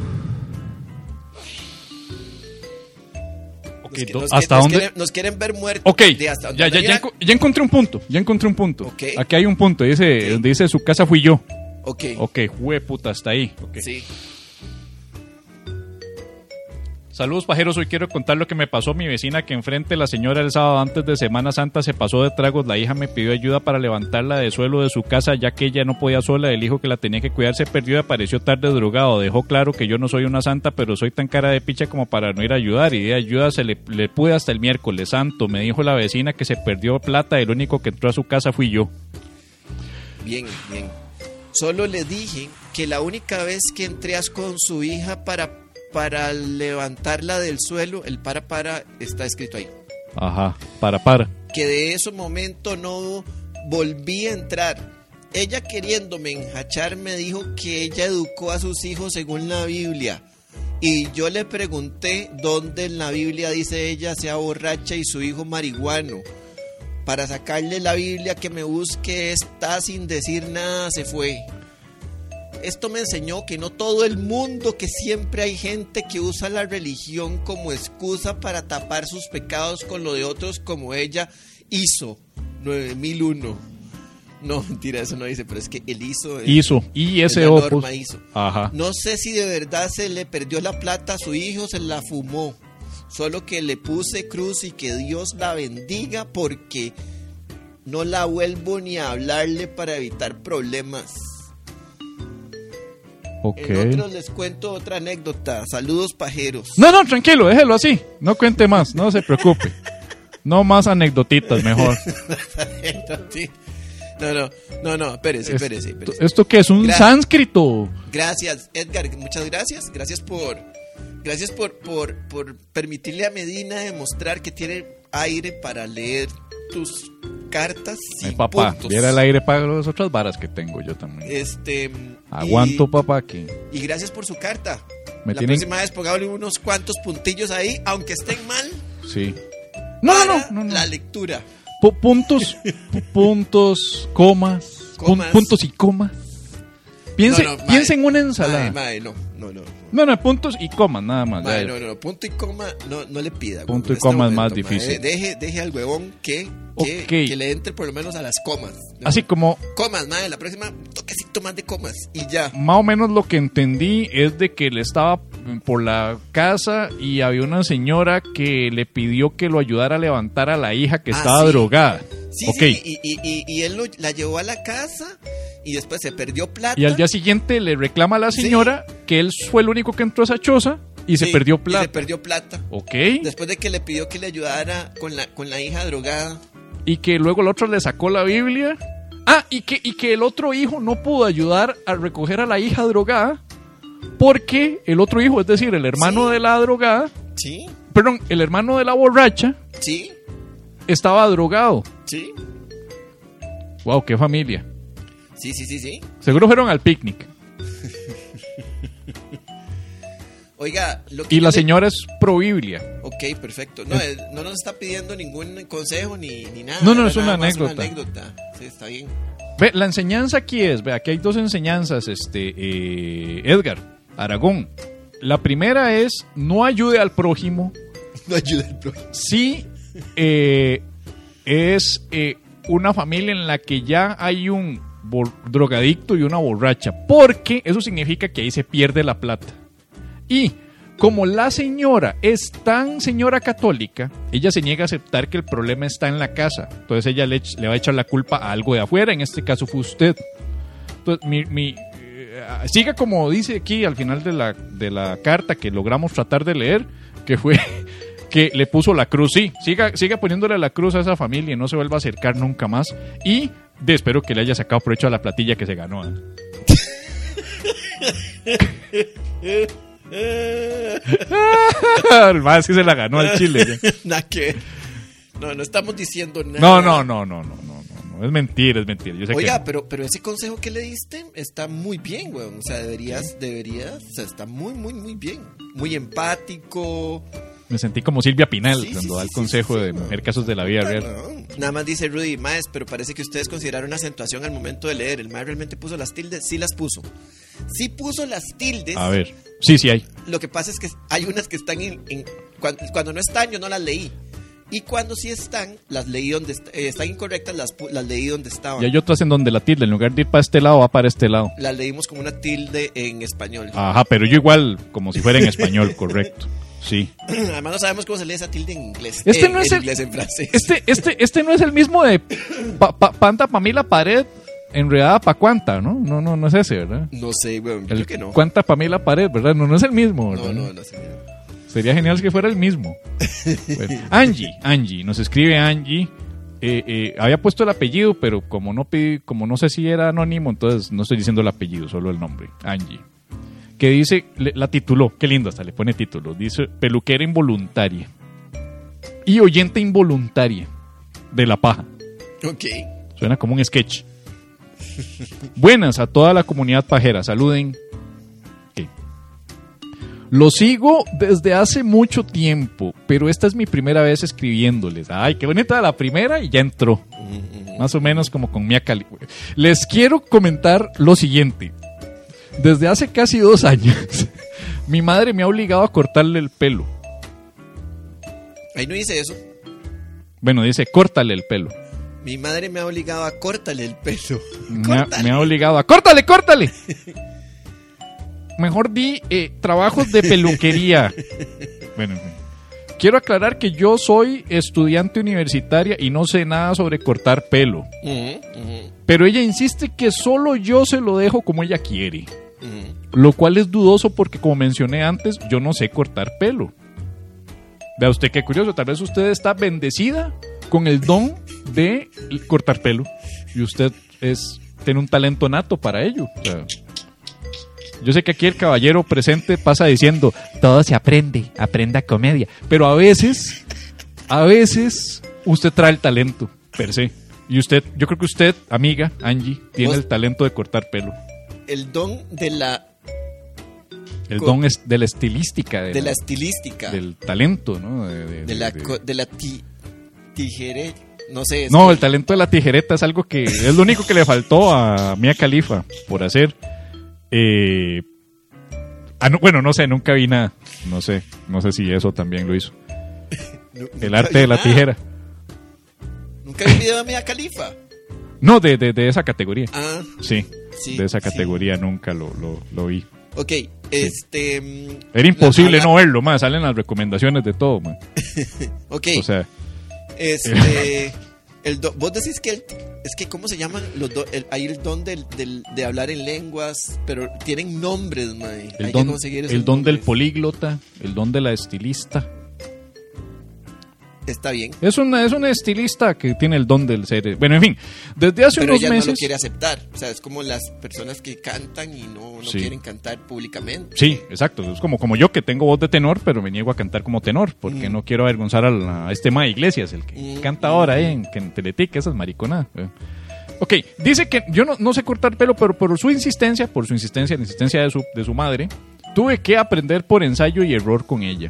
Ok, Nos, que- do- nos ¿hasta que- nos dónde? quieren, nos quieren ver muertos. Ok, De hasta ya, dónde ya, ya, llega- enco- ya encontré un punto. Ya encontré un punto. Ok. Aquí hay un punto. Dice, Ok. donde dice su casa fui yo. Ok, Ok, jue puta, hasta ahí. Ok. sí. Saludos, pajeros. Hoy quiero contar lo que me pasó. Mi vecina que enfrente, la señora el sábado antes de Semana Santa se pasó de tragos. La hija me pidió ayuda para levantarla del suelo de su casa, ya que ella no podía sola. El hijo que la tenía que cuidar se perdió y apareció tarde drogado. Dejó claro que yo no soy una santa, pero soy tan cara de picha como para no ir a ayudar. Y de ayuda se le, le pude hasta el miércoles santo. Me dijo la vecina que se perdió plata y el único que entró a su casa fui yo. Bien, bien. Solo le dije que la única vez que entré con su hija para... para levantarla del suelo, el para para está escrito ahí. Ajá, para para. Que de ese momento no volví a entrar. Ella queriéndome enjachar me dijo que ella educó a sus hijos según la Biblia. Y yo le pregunté dónde en la Biblia dice ella sea borracha y su hijo marihuano. Para sacarle la Biblia que me busque, está sin decir nada, se fue. Esto me enseñó que no todo el mundo, que siempre hay gente que usa la religión como excusa para tapar sus pecados con lo de otros, como ella hizo. nueve mil uno. No, mentira, eso no dice, pero es que él hizo. Hizo, y ese opus. Hizo. Ajá. No sé si de verdad se le perdió la plata a su hijo, se la fumó. Solo que le puse cruz y que Dios la bendiga, porque no la vuelvo ni a hablarle para evitar problemas. Okay. En otros les cuento otra anécdota. Saludos, pajeros. No, no, tranquilo, déjelo así. No cuente más, no se preocupe. No más anecdotitas, mejor. No, no, no, no, espérese, espérese, espérese. ¿Esto qué es? ¿Un Gra- sánscrito? Gracias, Edgar, muchas gracias. Gracias por gracias por, por, por permitirle a Medina demostrar que tiene aire para leer tus cartas sin Ay, papá, puntos. Viera el aire para las otras varas que tengo yo también. Este, Aguanto, y, papá, aquí. Y gracias por su carta. Me la tienen... próxima vez pongámosle unos cuantos puntillos ahí, aunque estén mal. Sí. No, no, no, no, no. La lectura. P- puntos, p- puntos, comas, comas. Pun- puntos y comas. Piense, no, no, piense en una ensalada. Mae, mae, no, no, no. No, no, puntos y comas, nada más. Mae, no, no, no, punto y coma, no, no le pida. Punto y coma es más difícil. Mae, deje, deje al huevón que, que, okay. que le entre por lo menos a las comas. ¿No? Así como... Comas, madre, la próxima, un toquecito más de comas y ya. Más o menos lo que entendí es de que él estaba por la casa y había una señora que le pidió que lo ayudara a levantar a la hija que ah, estaba sí. drogada. Sí, okay. sí, y, y, y él lo, la llevó a la casa y después se perdió plata. Y al día siguiente le reclama a la señora sí. que él fue el único que entró a esa choza y sí, se perdió plata. Y se perdió plata. Ok. Después de que le pidió que le ayudara con la, con la hija drogada. Y que luego el otro le sacó la Biblia. Ah, y que, y que el otro hijo no pudo ayudar a recoger a la hija drogada porque el otro hijo, es decir, el hermano sí. de la drogada, sí. perdón, el hermano de la borracha, sí. estaba drogado. Sí. Wow, qué familia. Sí, sí, sí, sí. Seguro fueron al picnic. Oiga, lo que y la le... señora es pro Biblia. Ok, perfecto. No, eh, no nos está pidiendo ningún consejo ni, ni nada. No, no, es nada una anécdota. una anécdota. Sí, está bien. Ve, la enseñanza aquí es, ve, aquí hay dos enseñanzas, este, eh, Edgar, Aragón. La primera es, no ayude al prójimo. No ayude al prójimo. Sí, eh, es eh, una familia en la que ya hay un bor- drogadicto y una borracha, porque eso significa que ahí se pierde la plata. Y como la señora es tan señora católica, ella se niega a aceptar que el problema está en la casa. Entonces ella le, le va a echar la culpa a algo de afuera, en este caso fue usted. Entonces, mi, mi, eh, siga como dice aquí al final de la, de la carta que logramos tratar de leer, que fue que le puso la cruz. Sí, siga, siga poniéndole la cruz a esa familia y no se vuelva a acercar nunca más. Y de, espero que le haya sacado provecho a la platilla que se ganó. ¿eh? El más que se la ganó al Chile. Nada que no, no estamos diciendo nada. No, no, no, no, no, no, no. Es mentira, es mentira. Yo sé Oiga, que... pero, pero ese consejo que le diste está muy bien, weón. O sea, deberías, deberías, o sea, está muy, muy, muy bien. Muy empático. Me sentí como Silvia Pinal sí, cuando sí, da el sí, consejo sí, sí, de no. mujer casos de la vida no, real. No. Nada más dice Rudy, maes, pero parece que ustedes consideraron una acentuación al momento de leer. El maes realmente puso las tildes, sí las puso. Sí puso las tildes. A ver, sí, sí hay. Lo que pasa es que hay unas que están en, en cuando, cuando no están yo no las leí. Y cuando sí están, las leí donde est- eh, están incorrectas, las, las leí donde estaban. Y hay otras en donde la tilde, en lugar de ir para este lado, va para este lado. Las leímos como una tilde en español. Ajá, pero yo igual, como si fuera en español, correcto. Sí. Además no sabemos cómo se lee esa tilde en inglés. Este eh, no es en el, inglés, en francés. Este, este, este no es el mismo de pa, pa, Panta pa' mí la pared, enredada pa' cuanta, ¿no? No, no, no es ese, ¿verdad? No sé, weón, El creo que no. Cuanta pa' mí la pared, ¿verdad? No, no es el mismo, ¿verdad? No, no, no sé. No. Sería genial que fuera el mismo. Bueno, Angie, Angie, nos escribe Angie. Eh, eh, había puesto el apellido, pero como no pedí, como no sé si era anónimo, entonces no estoy diciendo el apellido, solo el nombre, Angie. Que dice, le, la tituló, qué lindo, hasta le pone título. Dice, peluquera involuntaria y oyente involuntaria de La Paja. Ok. Suena como un sketch. Buenas a toda la comunidad pajera, saluden. ¿Qué? Lo sigo desde hace mucho tiempo, pero esta es mi primera vez escribiéndoles. Ay, qué bonita la primera y ya entró. Más o menos como con Mia Khalifa. Les quiero comentar lo siguiente. Desde hace casi dos años, mi madre me ha obligado a cortarle el pelo. Ahí no dice eso. Bueno, dice, córtale el pelo. Mi madre me ha obligado a cortarle el pelo. Me ha, me ha obligado a... ¡Córtale, córtale! Mejor di eh, trabajos de peluquería. Bueno, quiero aclarar que yo soy estudiante universitaria y no sé nada sobre cortar pelo. Uh -huh, uh -huh. Pero ella insiste que solo yo se lo dejo como ella quiere. Uh -huh. Lo cual es dudoso porque, como mencioné antes, yo no sé cortar pelo. Vea usted qué curioso, tal vez usted está bendecida con el don de cortar pelo y usted es tiene un talento nato para ello. O sea, yo sé que aquí el caballero presente pasa diciendo, todo se aprende, aprenda comedia, pero a veces, a veces usted trae el talento per se. Y usted, yo creo que usted, amiga Angie, tiene ¿Vos? el talento de cortar pelo. El don de la... El don es de la estilística. De, de la, la estilística. Del talento, ¿no? De, de, de la, de, de la ti, tijere... No sé. No, que... el talento de la tijereta es algo que... Es lo único que le faltó a Mia Khalifa por hacer. Eh, ah, no, bueno, no sé, nunca vi nada. No sé, no sé si eso también lo hizo. No, el arte de la nada. tijera. ¿Nunca vi video de Mia Khalifa? No, de, de, de esa categoría. Ah. Sí, sí de esa sí. categoría nunca lo, lo, lo vi. Ok, este... Era imposible la, la, no verlo, más. Salen las recomendaciones de todo, man. Ok. O sea... Este... el do, vos decís que... El, es que, ¿cómo se llaman? Los do, el, hay el don del, del, de hablar en lenguas, pero tienen nombres, man. El hay don, que conseguir esos el don nombres. del políglota, el don de la estilista. Está bien. Es una, es una estilista que tiene el don del ser. Bueno, en fin, desde hace pero unos ella meses. no lo quiere aceptar. O sea, es como las personas que cantan y no, no Sí. quieren cantar públicamente. Sí, exacto. Es como, como yo que tengo voz de tenor, pero me niego a cantar como tenor, porque Mm. no quiero avergonzar a, la- a este Ma Iglesias, el que Mm. canta ahora eh, en, que en Teletica, esas mariconadas. eh. Ok, dice que yo no, no sé cortar pelo, pero por su insistencia, por su insistencia, la insistencia de su, de su madre, tuve que aprender por ensayo y error con ella.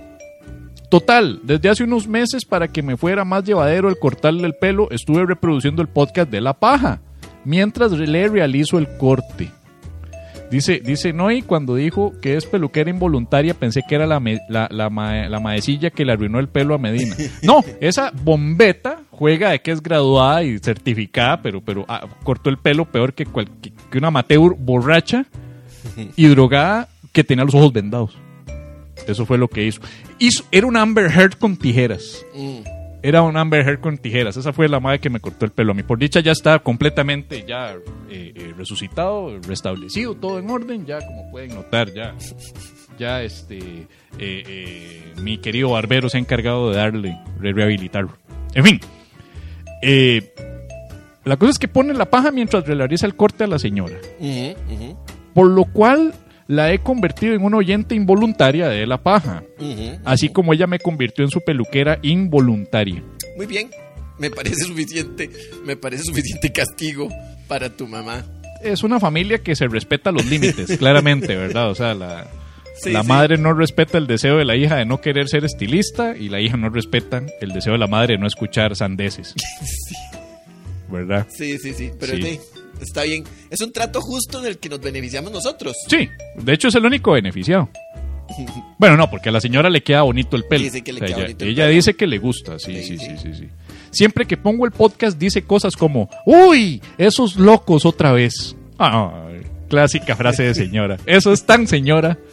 Total, desde hace unos meses, para que me fuera más llevadero el cortarle el pelo, estuve reproduciendo el podcast de La Paja, mientras le realizo el corte. Dice, dice Noy, cuando dijo que es peluquera involuntaria, pensé que era la, me, la, la, ma, la maecilla que le arruinó el pelo a Medina. No, esa bombeta juega de que es graduada y certificada, pero, pero ah, cortó el pelo peor que, cual, que, que una amateur borracha y drogada que tenía los ojos vendados. Eso fue lo que hizo. hizo era un Amber Heard con tijeras. Mm. Era un Amber Heard con tijeras. Esa fue la madre que me cortó el pelo a mí. Por dicha ya está completamente ya eh, eh, resucitado, restablecido, todo en orden. Ya, como pueden notar, ya, ya este, eh, eh, mi querido barbero se ha encargado de darle, de rehabilitarlo. En fin, eh, la cosa es que pone la paja mientras le realiza el corte a la señora. Uh-huh, uh-huh. Por lo cual la he convertido en una oyente involuntaria de La Paja. Uh-huh. Así como ella me convirtió en su peluquera involuntaria. Muy bien, me parece suficiente, me parece suficiente castigo para tu mamá. Es una familia que se respeta los límites, claramente, ¿verdad? O sea, la, Sí, la sí. madre no respeta el deseo de la hija de no querer ser estilista y la hija no respeta el deseo de la madre de no escuchar sandeces. ¿Verdad? Sí, sí, sí, pero Sí. sí, está bien. Es un trato justo del que nos beneficiamos nosotros. Sí, de hecho es el único beneficiado. Bueno, no, porque a la señora le queda bonito el pelo. Dice que le O sea, queda ella bonito el ella pelo. dice que le gusta, sí, Sí, sí, sí, sí. sí, sí. Siempre que pongo el podcast dice cosas como, ¡uy! Esos locos otra vez. Ay, clásica frase de señora. Eso es tan señora.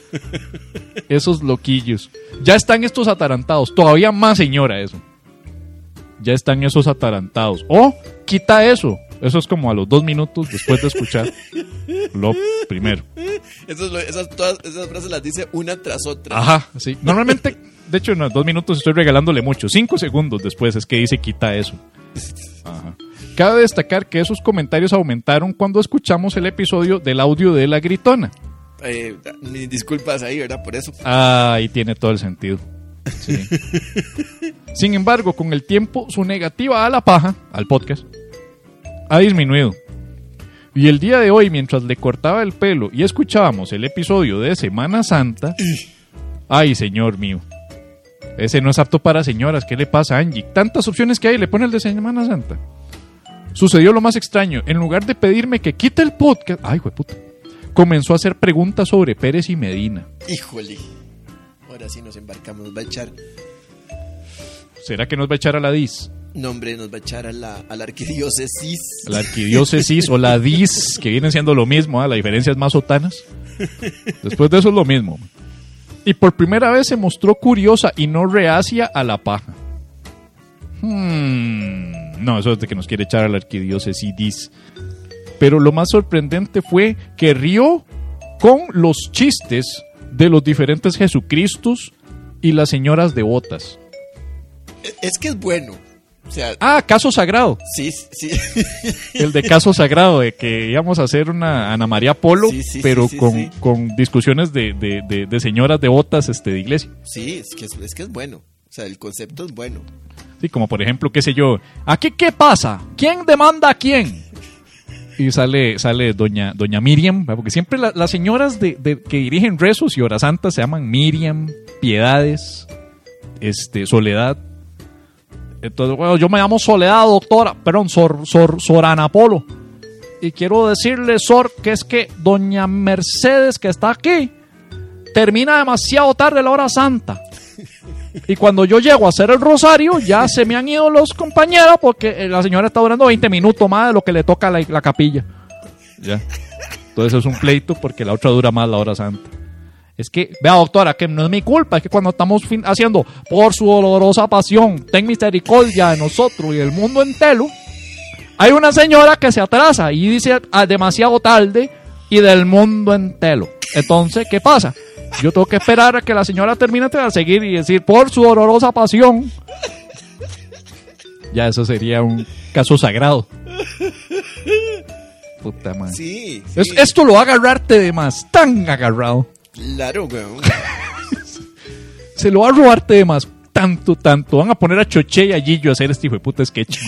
Esos loquillos. Ya están estos atarantados. Todavía más señora eso. Ya están esos atarantados. O quita eso. Eso es como a los dos minutos después de escuchar lo primero. Eso es lo- esas, todas esas frases las dice una tras otra. Ajá, sí. Normalmente, de hecho, en los dos minutos estoy regalándole mucho. Cinco segundos después es que dice quita eso. Ajá. Cabe destacar que esos comentarios aumentaron cuando escuchamos el episodio del audio de la gritona. Eh, mis disculpas ahí, ¿verdad? Por eso. Ah, ahí tiene todo el sentido. Sí. Sin embargo, con el tiempo, su negativa a la paja, al podcast, ha disminuido. Y el día de hoy, mientras le cortaba el pelo y escuchábamos el episodio de Semana Santa, ay, señor mío, ese no es apto para señoras. ¿Qué le pasa a Angie? Tantas opciones que hay, le pone el de Semana Santa. Sucedió lo más extraño. En lugar de pedirme que quite el podcast, ay, hueputa, comenzó a hacer preguntas sobre Pérez y Medina. Híjole. Ahora sí nos embarcamos. Nos va a echar. ¿Será que nos va a echar a la D I S? No, hombre, nos va a echar a la, a la arquidiócesis. La arquidiócesis o la D I S, que vienen siendo lo mismo, ¿eh? La diferencia es más sotanas. Después de eso es lo mismo. Y por primera vez se mostró curiosa y no reacia a la paja. Hmm, no, eso es de que nos quiere echar a la arquidiócesis. Pero lo más sorprendente fue que rió con los chistes de los diferentes Jesucristos y las señoras devotas. Es que es bueno. O sea, Ah, caso sagrado. sí, sí. El de caso sagrado, de que íbamos a hacer una Ana María Polo, Sí, sí, pero sí, sí, con, sí. con discusiones de, de, de, de señoras devotas este, de iglesia. Sí, es que es, es que es bueno. O sea, el concepto es bueno. Sí, como por ejemplo, qué sé yo, ¿aquí qué pasa? ¿Quién demanda a quién? Y sale, sale doña, doña Miriam, ¿verdad? Porque siempre la- las señoras de, de- que dirigen rezos y horas santas se llaman Miriam, Piedades, este, Soledad. Entonces, bueno, yo me llamo Soledad, doctora, perdón, Sor, Sor, Sor Ana Polo. Y quiero decirle, Sor, que es que doña Mercedes, que está aquí, termina demasiado tarde la hora santa. Y cuando yo llego a hacer el rosario, ya se me han ido los compañeros porque la señora está durando veinte minutos más de lo que le toca a la, la capilla. Ya. Entonces es un pleito porque la otra dura más la hora santa. Es que, vea doctora, que no es mi culpa, es que cuando estamos fin- haciendo por su dolorosa pasión, ten misericordia de nosotros y del mundo entero, hay una señora que se atrasa y dice ah, demasiado tarde y del mundo entero. Entonces, ¿qué pasa? Yo tengo que esperar a que la señora termine de seguir y decir por su dolorosa pasión. Ya eso sería un caso sagrado. Puta madre. Sí, sí. Es- esto lo va a agarrarte de más, tan agarrado. Claro, weón. Se lo va a robarte de más, tanto, tanto. Van a poner a Choché y a Gillo a hacer este hijo de puta sketch.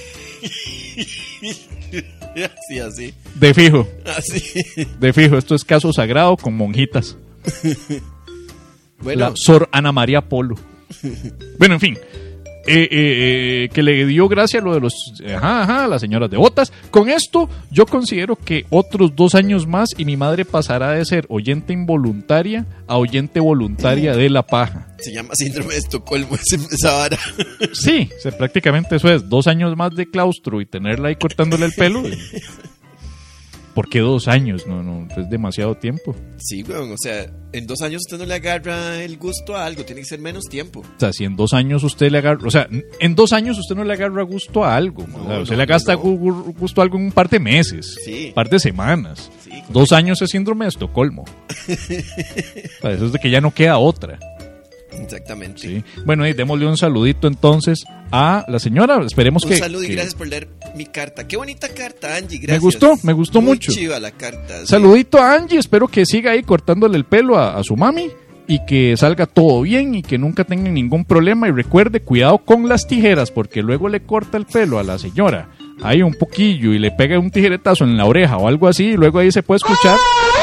Así, así. De fijo, Así. de fijo. Esto es caso sagrado con monjitas. Bueno, La Sor Ana María Polo. Bueno, en fin. Eh, eh, eh, que le dio gracia lo de los ajá, ajá, las señoras devotas. Con esto yo considero que otros dos años más y mi madre pasará de ser oyente involuntaria a oyente voluntaria de la paja. se llama síndrome de Estocolmo ese- esa vara. Sí, o sea, prácticamente eso es dos años más de claustro y tenerla ahí cortándole el pelo. ¿Por qué dos años? No, no, es demasiado tiempo. Sí, weón, o sea, en dos años usted no le agarra el gusto a algo, tiene que ser menos tiempo. O sea, si en dos años usted le agarra, o sea, en dos años usted no le agarra gusto a algo, No, o sea, usted no, le gasta no. gu- gu- gusto a algo en un par de meses, Sí. un par de semanas. Sí, correcto. Dos años es síndrome de Estocolmo. O sea, eso es de que ya no queda otra. Exactamente. ¿Sí? Bueno, y démosle un saludito entonces a la señora. Esperemos Un que. saludo y que- gracias por leer mi carta. Qué bonita carta, Angie, Me gracias. gustó, me gustó Muy mucho. chiva la carta. sí. Saludito a Angie, espero que siga ahí cortándole el pelo a, a su mami y que salga todo bien y que nunca tengan ningún problema. Y recuerde, cuidado con las tijeras porque luego le corta el pelo a la señora ahí un poquillo y le pega un tijeretazo en la oreja o algo así y luego ahí se puede escuchar.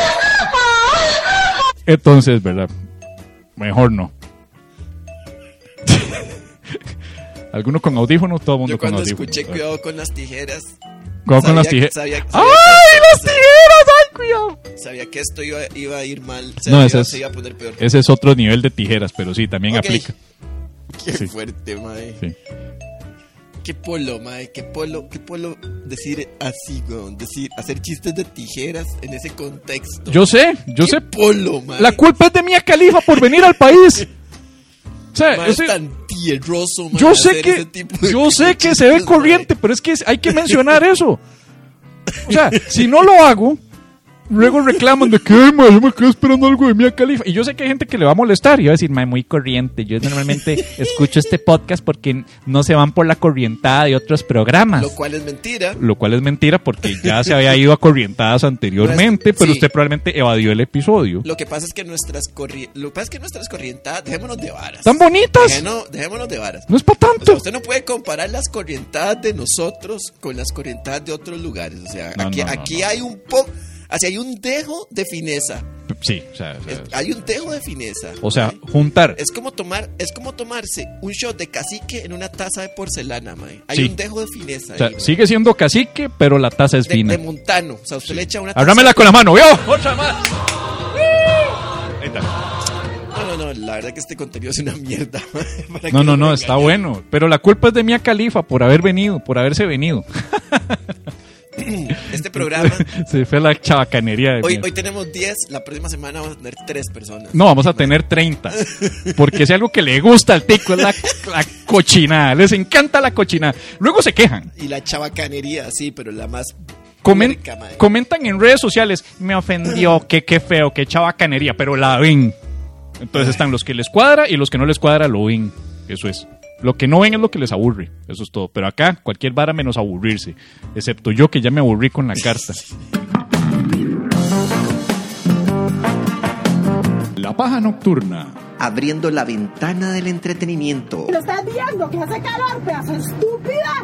Entonces, ¿verdad? Mejor no. Alguno con audífonos, todo el mundo Yo con cuando audífonos. escuché cuidado con las tijeras. Cuidado con las sabía- tijeras. sabía- sabía- ¡Ay, las tijeras! ¡Ay, cuidado! Sabía que esto iba, iba a ir mal. Se, No, iba, ese es- se iba a poner peor. Ese es otro nivel de tijeras, pero sí, también Ok. aplica. Qué sí. fuerte, mae. Sí. qué polo, mae, qué polo, qué polo decir así, weón, decir, hacer chistes de tijeras en ese contexto. Yo sé, yo ¿Qué sé. polo, mae? La culpa es de Mia Khalifa por venir al país. O sea, Mae, yo es sé, tan tierroso, mae, yo sé hacer ese que, tipo de yo sé que se ve chistes, corriente, pero es que hay que mencionar eso. O sea, si no lo hago, luego reclaman de que, ay, ma, yo me quedé esperando algo de Mia Khalifa. Y yo sé que hay gente que le va a molestar y va a decir, ma, muy corriente. Yo normalmente escucho este podcast porque no se van por la corrientada de otros programas. Lo cual es mentira. Lo cual es mentira porque ya se había ido a corrientadas anteriormente, pero Sí. usted probablemente evadió el episodio. Lo que pasa es que nuestras corri- lo que pasa es que nuestras corrientadas, dejémonos de varas. ¡Tan bonitas! Dejémonos, dejémonos de varas. No es para O sea, tanto. usted no puede comparar las corrientadas de nosotros con las corrientadas de otros lugares. O sea, No, aquí, no, no, aquí no. hay un poco, así hay un dejo de fineza. Sí, o sea, o sea, Es- hay un dejo de fineza. o sea, ¿ok? juntar. Es como tomar, es como tomarse un shot de cacique en una taza de porcelana, mae. Hay Sí. un dejo de fineza. O sea, ahí, mae. sigue siendo cacique, pero la taza es de, fina. de montano. O sea, usted le echa una taza. Ábramela con la mano, ¿vio? ¡Otra más! Ahí está. No, no, no, la verdad que este contenido es una mierda. mae, para No, que no, no, me está engañen. bueno. Pero la culpa es de Mia Khalifa por haber venido, por haberse venido. Este programa, Se fue la chabacanería de hoy, Mia. hoy tenemos diez, la próxima semana vamos a tener tres personas. No, vamos a tener treinta. Porque es algo que le gusta al tico, es la, la cochinada. Les encanta la cochinada. Luego se quejan. Y la chabacanería, sí, pero la más... Comen- puerca, mae. comentan en redes sociales, me ofendió, que qué feo, qué chabacanería, pero la ven. Entonces están los que les cuadra y los que no les cuadra lo ven. Eso es. Lo que no ven es lo que les aburre. Eso es todo. Pero acá, cualquier vara menos aburrirse. Excepto yo, que ya me aburrí con la carta. La paja nocturna. Abriendo la ventana del entretenimiento. ¿Lo estás viendo que hace calor, pedazo de estúpida?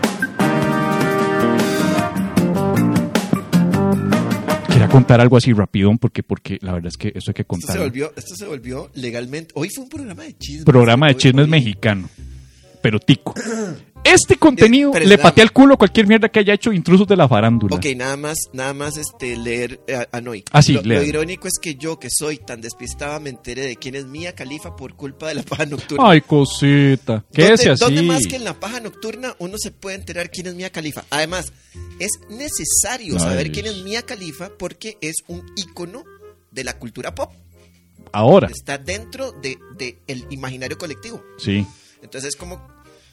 Quería contar algo así rapidón porque, porque la verdad es que esto hay que Esto se contar. volvió, esto se volvió legalmente. Hoy fue un programa de chismes. Programa de Hoy- chismes hoy- mexicano. Pero tico. Este contenido pero le nada- patea el culo a cualquier mierda que haya hecho intrusos de la farándula. Ok, nada más, nada más este, leer eh, a Noy. Ah, sí, lo, lea. lo irónico es que yo, que soy tan despistada, me enteré de quién es Mia Khalifa por culpa de la paja nocturna. Ay, cosita. Quédese así. ¿Dónde más que en la paja nocturna uno se puede enterar quién es Mia Khalifa? Además, es necesario Ay. saber quién es Mia Khalifa porque es un ícono de la cultura pop. Ahora. Está dentro de, de el imaginario colectivo. Sí. Entonces es como...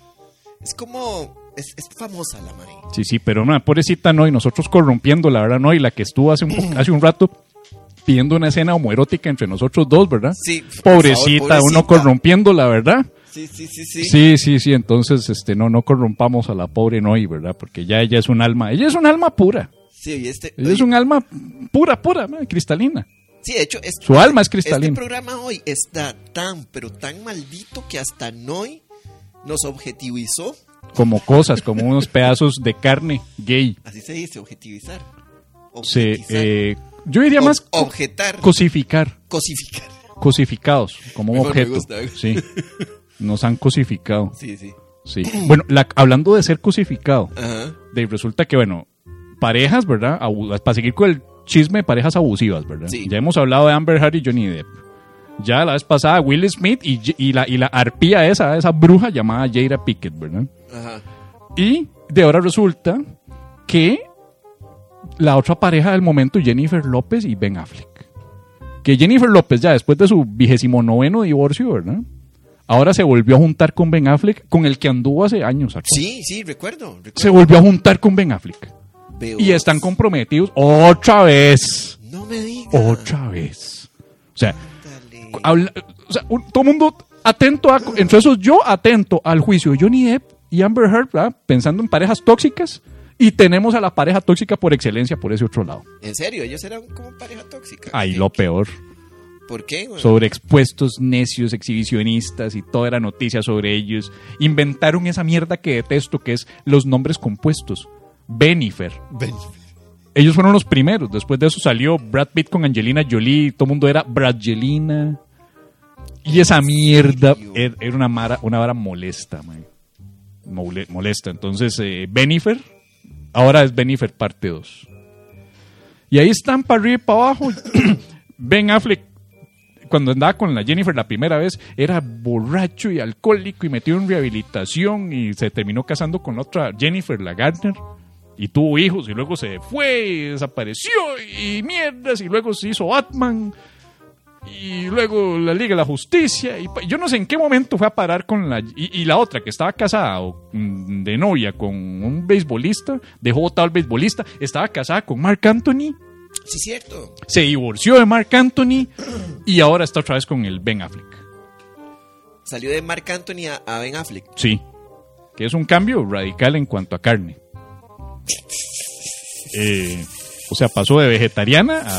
Es como... Es, es famosa la madre. Sí, sí, pero una pobrecita no, y nosotros corrompiendo, la verdad, no, y la que estuvo hace un, po- hace un rato pidiendo una escena homoerótica entre nosotros dos, ¿verdad? Sí, por Pobrecita, favor, pobrecita. uno corrompiendo, la verdad. Sí, sí, sí, sí. Sí, sí, sí, entonces, este, no, no corrompamos a la pobre Noy, ¿verdad? Porque ya ella es un alma, ella es un alma pura, Sí, y este... ella es un alma pura, pura, ¿no? Cristalina. Sí, de hecho... Es, Su alma es cristalina. Este programa hoy está tan, pero tan maldito que hasta Noy nos objetivizó. Como cosas, como unos pedazos de carne gay. Así se dice, objetivizar. Se, Objetizar. eh, yo diría Ob- más co- objetar. cosificar, Cosificar. cosificados, como un Mejor me objeto. gusta. Sí, nos han cosificado. Sí, sí. Sí. Bueno, la- hablando de ser cosificado, Ajá. de, resulta que, bueno, parejas, ¿verdad? Abu- para seguir con el chisme de parejas abusivas, ¿verdad? Sí. Ya hemos hablado de Amber Heard y Johnny Depp. Ya la vez pasada, Will Smith y, J- y, la, y la arpía esa, esa bruja llamada Jada Pickett, ¿verdad? Ajá. Y de ahora resulta que la otra pareja del momento, Jennifer López y Ben Affleck. Que Jennifer López, ya después de su vigésimo noveno divorcio, ¿verdad? Ahora se volvió a juntar con Ben Affleck, con el que anduvo hace años. ¿acaso? Sí, sí, recuerdo. recuerdo. Se volvió a juntar con Ben Affleck. Veo. Y están comprometidos otra vez. No me digas. Otra vez. O sea, Dale. habla- o sea, un- todo el mundo atento a, entre esos yo atento al juicio de Johnny Depp y Amber Heard, ¿verdad? Pensando en parejas tóxicas, y tenemos a la pareja tóxica por excelencia por ese otro lado. En serio, ellos eran como pareja tóxica. Ahí ¿Qué- lo peor. ¿Por qué? güey? Sobreexpuestos, necios, exhibicionistas y toda la noticia sobre ellos. Inventaron esa mierda que detesto, que es los nombres compuestos. Benifer. Ven. Ellos fueron los primeros. Después de eso salió Brad Pitt con Angelina Jolie. Todo el mundo era Bradgelina. Y esa mierda serio? era era una, mara, una vara molesta, man. Mole- molesta. Entonces, eh, Benifer, ahora es Benifer parte dos. Y ahí están para arriba y para abajo. Ben Affleck, cuando andaba con la Jennifer la primera vez, era borracho y alcohólico y metido en rehabilitación y se terminó casando con otra Jennifer, la Gardner, y tuvo hijos y luego se fue y desapareció y mierdas y luego se hizo Batman y luego la Liga de la Justicia y yo no sé en qué momento fue a parar con la... Y, y la otra que estaba casada de novia con un beisbolista, dejó votado al beisbolista, estaba casada con Marc Anthony. Sí, cierto. Se divorció de Marc Anthony y ahora está otra vez con el Ben Affleck. Salió de Marc Anthony a, a Ben Affleck. Sí, que es un cambio radical en cuanto a carne. Eh, o sea, pasó de vegetariana a,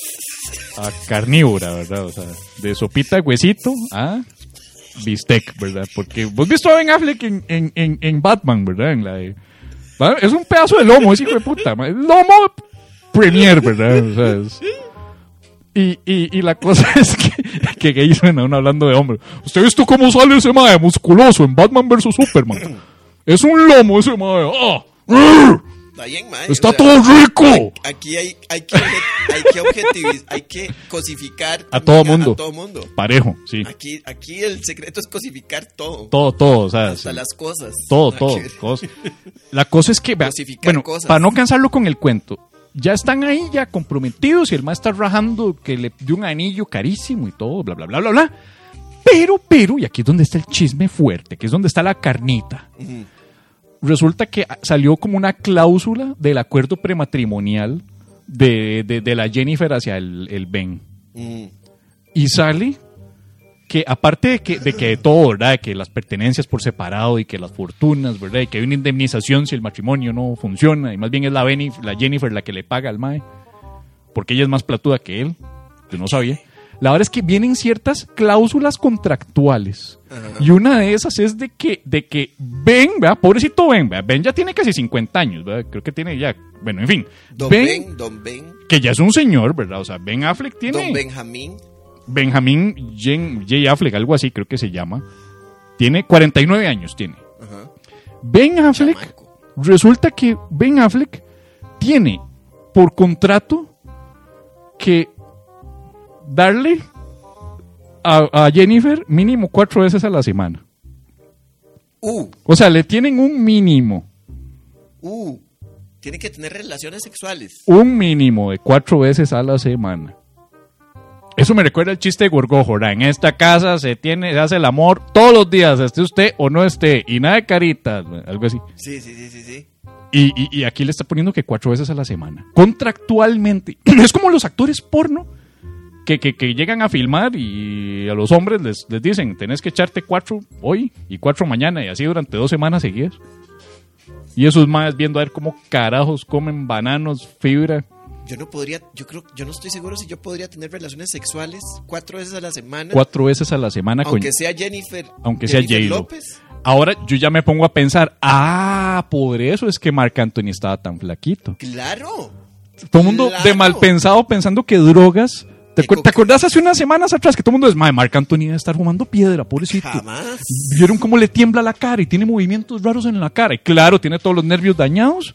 a carnívora, ¿verdad? O sea, de sopita de huesito a bistec, ¿verdad? Porque vos viste a Ben Affleck en, en, en, en Batman, ¿verdad? En la de, es un pedazo de lomo, es hijo de puta. Es lomo Premier, ¿verdad? O sea, es, y, y, y la cosa es que, que ahí suena uno hablando de hombre. ¿Usted ha visto cómo sale ese mae musculoso en Batman versus Superman? Es un lomo ese mae. ¡Ah! Está bien, mae. Está o sea, todo rico. Aquí hay, hay que, hay que objetiviz, hay que cosificar a todo mundo. A todo mundo. Parejo, sí. Aquí, aquí el secreto es cosificar todo. Todo, todo, o sea, hasta sí. las cosas. Todo, todo. Cosa. La cosa es que, vea, bueno, cosas. Para no cansarlo con el cuento, ya están ahí ya comprometidos y el maestro está rajando que le dio un anillo carísimo y todo, bla, bla, bla, bla, bla. Pero, pero, y aquí es donde está el chisme fuerte, que es donde está la carnita. Uh-huh. Resulta que salió como una cláusula del acuerdo prematrimonial de, de, de la Jennifer hacia el, el Ben. Uh-huh. Y sale que aparte de que, de que de todo, ¿verdad? De que las pertenencias por separado y que las fortunas, ¿verdad? Y que hay una indemnización si el matrimonio no funciona y más bien es la, Benif, la Jennifer la que le paga al mae porque ella es más platuda que él, yo no sabía. La verdad es que vienen ciertas cláusulas contractuales. Uh-huh. Y una de esas es de que, de que Ben, ¿verdad? Pobrecito Ben, ¿verdad? Ben ya tiene casi cincuenta años, ¿verdad? Creo que tiene ya, bueno, en fin. Don Ben, Ben, Don Ben. Que ya es un señor, ¿verdad? O sea, Ben Affleck tiene... Don Benjamín. Benjamín J. Affleck, algo así creo que se llama. Tiene cuarenta y nueve años, tiene. Uh-huh. Ben Affleck, Chamaco. Resulta que Ben Affleck tiene por contrato que darle a, a Jennifer mínimo cuatro veces a la semana. Uh. O sea, le tienen un mínimo. Uh. Tiene que tener relaciones sexuales. Un mínimo de cuatro veces a la semana. Eso me recuerda el chiste de Gorgojo, ¿verdad? En esta casa se tiene, se hace el amor todos los días, esté usted o no esté, y nada de caritas, algo así. Sí, sí, sí, sí, sí. Y, y, y aquí le está poniendo que cuatro veces a la semana. Contractualmente. Es como los actores porno que, que, que llegan a filmar y a los hombres les, les dicen, tenés que echarte cuatro hoy y cuatro mañana, y así durante dos semanas seguidas. Y esos más viendo a ver cómo carajos comen bananos, fibra. Yo no podría, yo creo, yo no estoy seguro si yo podría tener relaciones sexuales cuatro veces a la semana. Cuatro veces a la semana. Aunque con, sea Jennifer. Aunque Jennifer sea J-Lo. López. Ahora yo ya me pongo a pensar, ah, por eso es que Marc Anthony estaba tan flaquito. Claro. Todo el mundo claro. de mal pensado pensando que drogas. ¿Te, acu- ¿Te acordás hace unas semanas atrás que todo el mundo es, madre, Marc Anthony debe estar fumando piedra, pobrecito? Jamás. ¿Vieron cómo le tiembla la cara y tiene movimientos raros en la cara? Y claro, tiene todos los nervios dañados.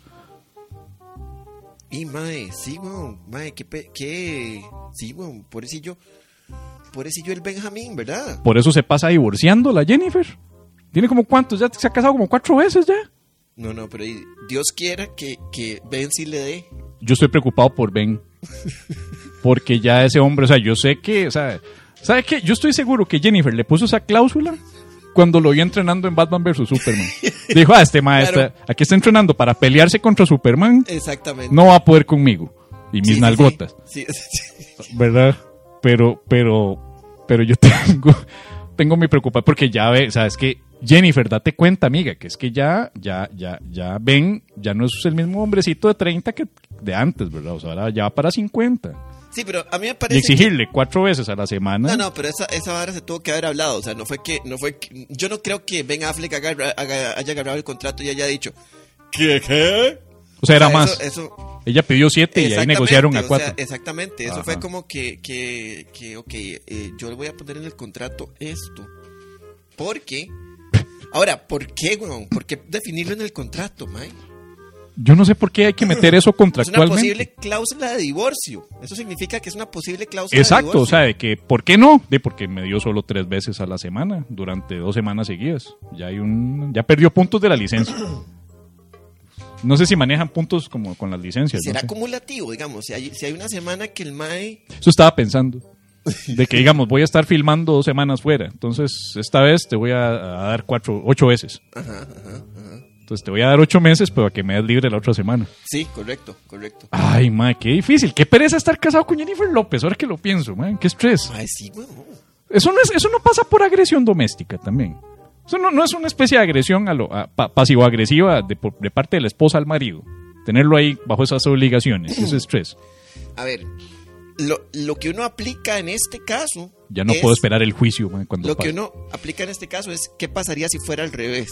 Y mae, sí, weón, mae, qué, pe- qué, sí, weón, pobrecillo, pobrecillo el Benjamín, ¿verdad? Por eso se pasa divorciando la Jennifer. ¿Tiene como cuántos? Ya se ha casado como cuatro veces ya. No, no, pero Dios quiera que, que Ben sí le dé. Yo estoy preocupado por Ben. Porque ya ese hombre, o sea, yo sé que, o sea, ¿sabe qué? Yo estoy seguro que Jennifer le puso esa cláusula cuando lo vio entrenando en Batman versus Superman. Dijo, ah, este maestro, claro. Aquí está entrenando para pelearse contra Superman. Exactamente. No va a poder conmigo. Y mis sí, nalgotas. Sí, sí. Sí. ¿Verdad? Pero, pero, pero yo tengo, tengo mi preocupación porque ya ve, sabes que Jennifer, date cuenta, amiga, que es que ya, ya, ya, ya ven, ya no es el mismo hombrecito de treinta que de antes, ¿verdad? O sea, ahora ya va para cincuenta. Sí, pero a mí me parece y exigirle que... cuatro veces a la semana. No, no, pero esa, esa vara se tuvo que haber hablado. O sea, no fue que, no fue que... Yo no creo que Ben Affleck haga, haga, haya agarrado el contrato y haya dicho ¿qué? ¿Qué? O sea, era o sea, más. Eso, eso... Ella pidió siete y ahí negociaron a cuatro. O sea, exactamente. Eso Ajá. fue como que, que, que ok, eh, yo le voy a poner en el contrato esto. Porque... Ahora, ¿por qué, weón? ¿Por qué definirlo en el contrato, Mike? Yo no sé por qué hay que meter eso Es una contractualmente. posible cláusula de divorcio. Eso significa que es una posible cláusula Exacto, de divorcio. o sea, de que, ¿por qué no? De porque me dio solo tres veces a la semana, durante dos semanas seguidas. Ya hay un, ya perdió puntos de la licencia. No sé si manejan puntos como con las licencias. Será no sé. acumulativo, digamos. Si hay, si hay una semana que el M A E... Eso estaba pensando. De que, digamos, voy a estar filmando dos semanas fuera. Entonces, esta vez te voy a, a dar cuatro, ocho veces. Ajá, ajá, ajá. Entonces, te voy a dar ocho meses, pero a que me des libre la otra semana. Sí, correcto, correcto. Ay, ma, qué difícil. Qué pereza estar casado con Jennifer López. Ahora que lo pienso, man. Qué estrés. Ay, sí, güey. Eso no, es, eso no pasa por agresión doméstica también. Eso no, no es una especie de agresión a lo, a, pa, pasivo-agresiva de, por- de parte de la esposa al marido. Tenerlo ahí bajo esas obligaciones, ese estrés. A ver, lo, lo que uno aplica en este caso... Ya no es- puedo esperar el juicio, man, cuando Lo pase. que uno aplica en este caso es qué pasaría si fuera al revés.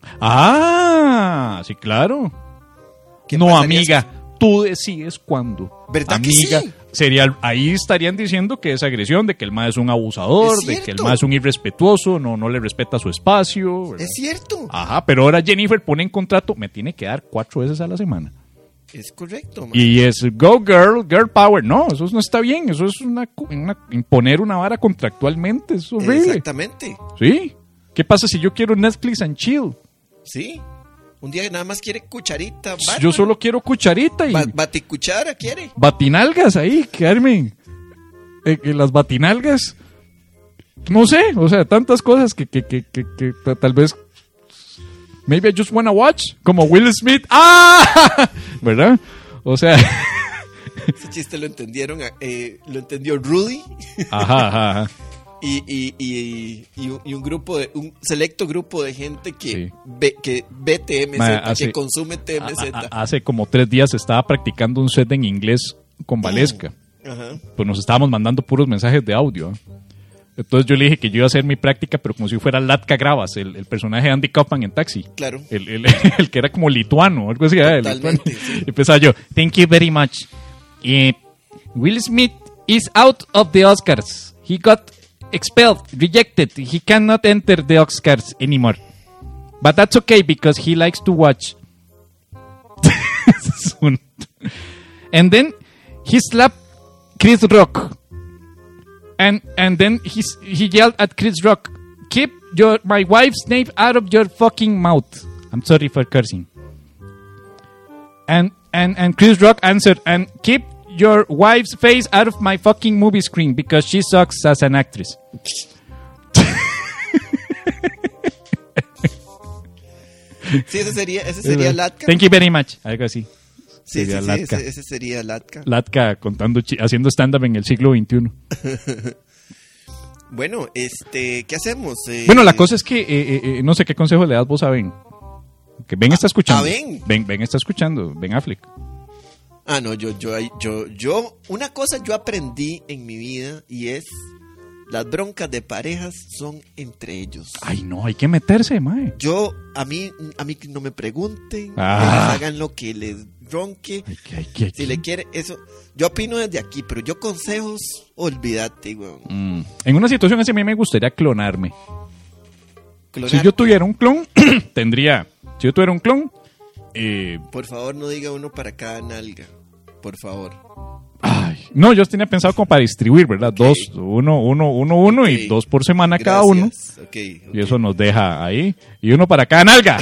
Ah, sí, claro. ¿Qué No, pasaría amiga, tú decides cuándo. ¿Verdad que Amiga, sí? sería, ahí estarían diciendo que es agresión, de que el ma es un abusador, Es de que el cierto. ma es un irrespetuoso, no, no le respeta su espacio. ¿verdad? Es cierto. Ajá, pero ahora Jennifer pone en contrato, me tiene que dar cuatro veces a la semana. Es correcto, man. Y es go girl, girl power. No, eso no está bien. Eso es una, una- imponer una vara contractualmente. Es horrible. Exactamente. ¿Sí? ¿Qué pasa si yo quiero Netflix and chill? Sí. Un día nada más quiere cucharita. Yo Batman. solo quiero cucharita y Ba- baticuchara quiere. batinalgas ahí, Carmen. Eh, que las batinalgas. No sé, o sea, tantas cosas que, que, que, que, que ta- tal vez. Maybe I just wanna watch. Como Will Smith. ¡Ah! ¿Verdad? O sea. Ese chiste lo entendieron, eh, lo entendió Rudy Ajá, ajá, ajá. y, y, y, y un, y un grupo de un selecto grupo de gente que Sí. ve, que ve T M Z, Ma, hace- que consume T M Z. A- a- hace como tres días estaba practicando un set en inglés con Valesca. Ajá. Pues nos estábamos mandando puros mensajes de audio. ¿eh? Entonces yo le dije que yo iba a hacer mi práctica, pero como si fuera Latka Gravas, el, el personaje de Andy Kaufman en Taxi. Claro. El, el- el que era como lituano, algo así. ¿eh? El Totalmente, lituano. sí. Y empezaba yo, thank you very much. Eh, Will Smith is out of the Oscars. He got expelled, rejected. He cannot enter the Oscars anymore. But that's okay because he likes to watch. Es un- And then he slapped Chris Rock. And and then he he yelled at Chris Rock, "Keep your my wife's name out of your fucking mouth." I'm sorry for cursing. And and and Chris Rock answered, "And keep your wife's face out of my fucking movie screen because she sucks as an actress." Sí, ese sería, ese sería Latka. Thank you very much. Algo así. Sí, sí, sería sí, Latka. ese, ese sería Latka. Latka contando chi- haciendo stand-up en el siglo veintiuno. Bueno, este, ¿qué hacemos? Eh, Bueno, la cosa es que eh, eh, eh, no sé qué consejo le das vos a Ben. Que Ben está escuchando. ¿a Ben? Ben, Ben está escuchando. Ben Affleck. Ah, no, yo, yo, yo, yo, una cosa yo aprendí en mi vida y es las broncas de parejas son entre ellos. Ay, no, hay que meterse, mae. Yo, a mí, a mí no me pregunten, Ah. que les hagan lo que les ronque. Hay que, hay que, hay Si que. le quiere, eso, yo opino desde aquí, pero yo consejos, olvídate, weón. Mm. En una situación así a mí me gustaría clonarme. Clonar- Si yo tuviera un clon, tendría... Si yo tuviera un clon... Eh, Por favor, no diga uno para cada nalga, por favor. ay, no, yo tenía pensado como para distribuir, ¿verdad? Ok. Dos, uno, uno, uno, uno y Ok. dos por semana cada uno. Gracias. Ok, ok. Y eso nos deja ahí. Y uno para cada nalga.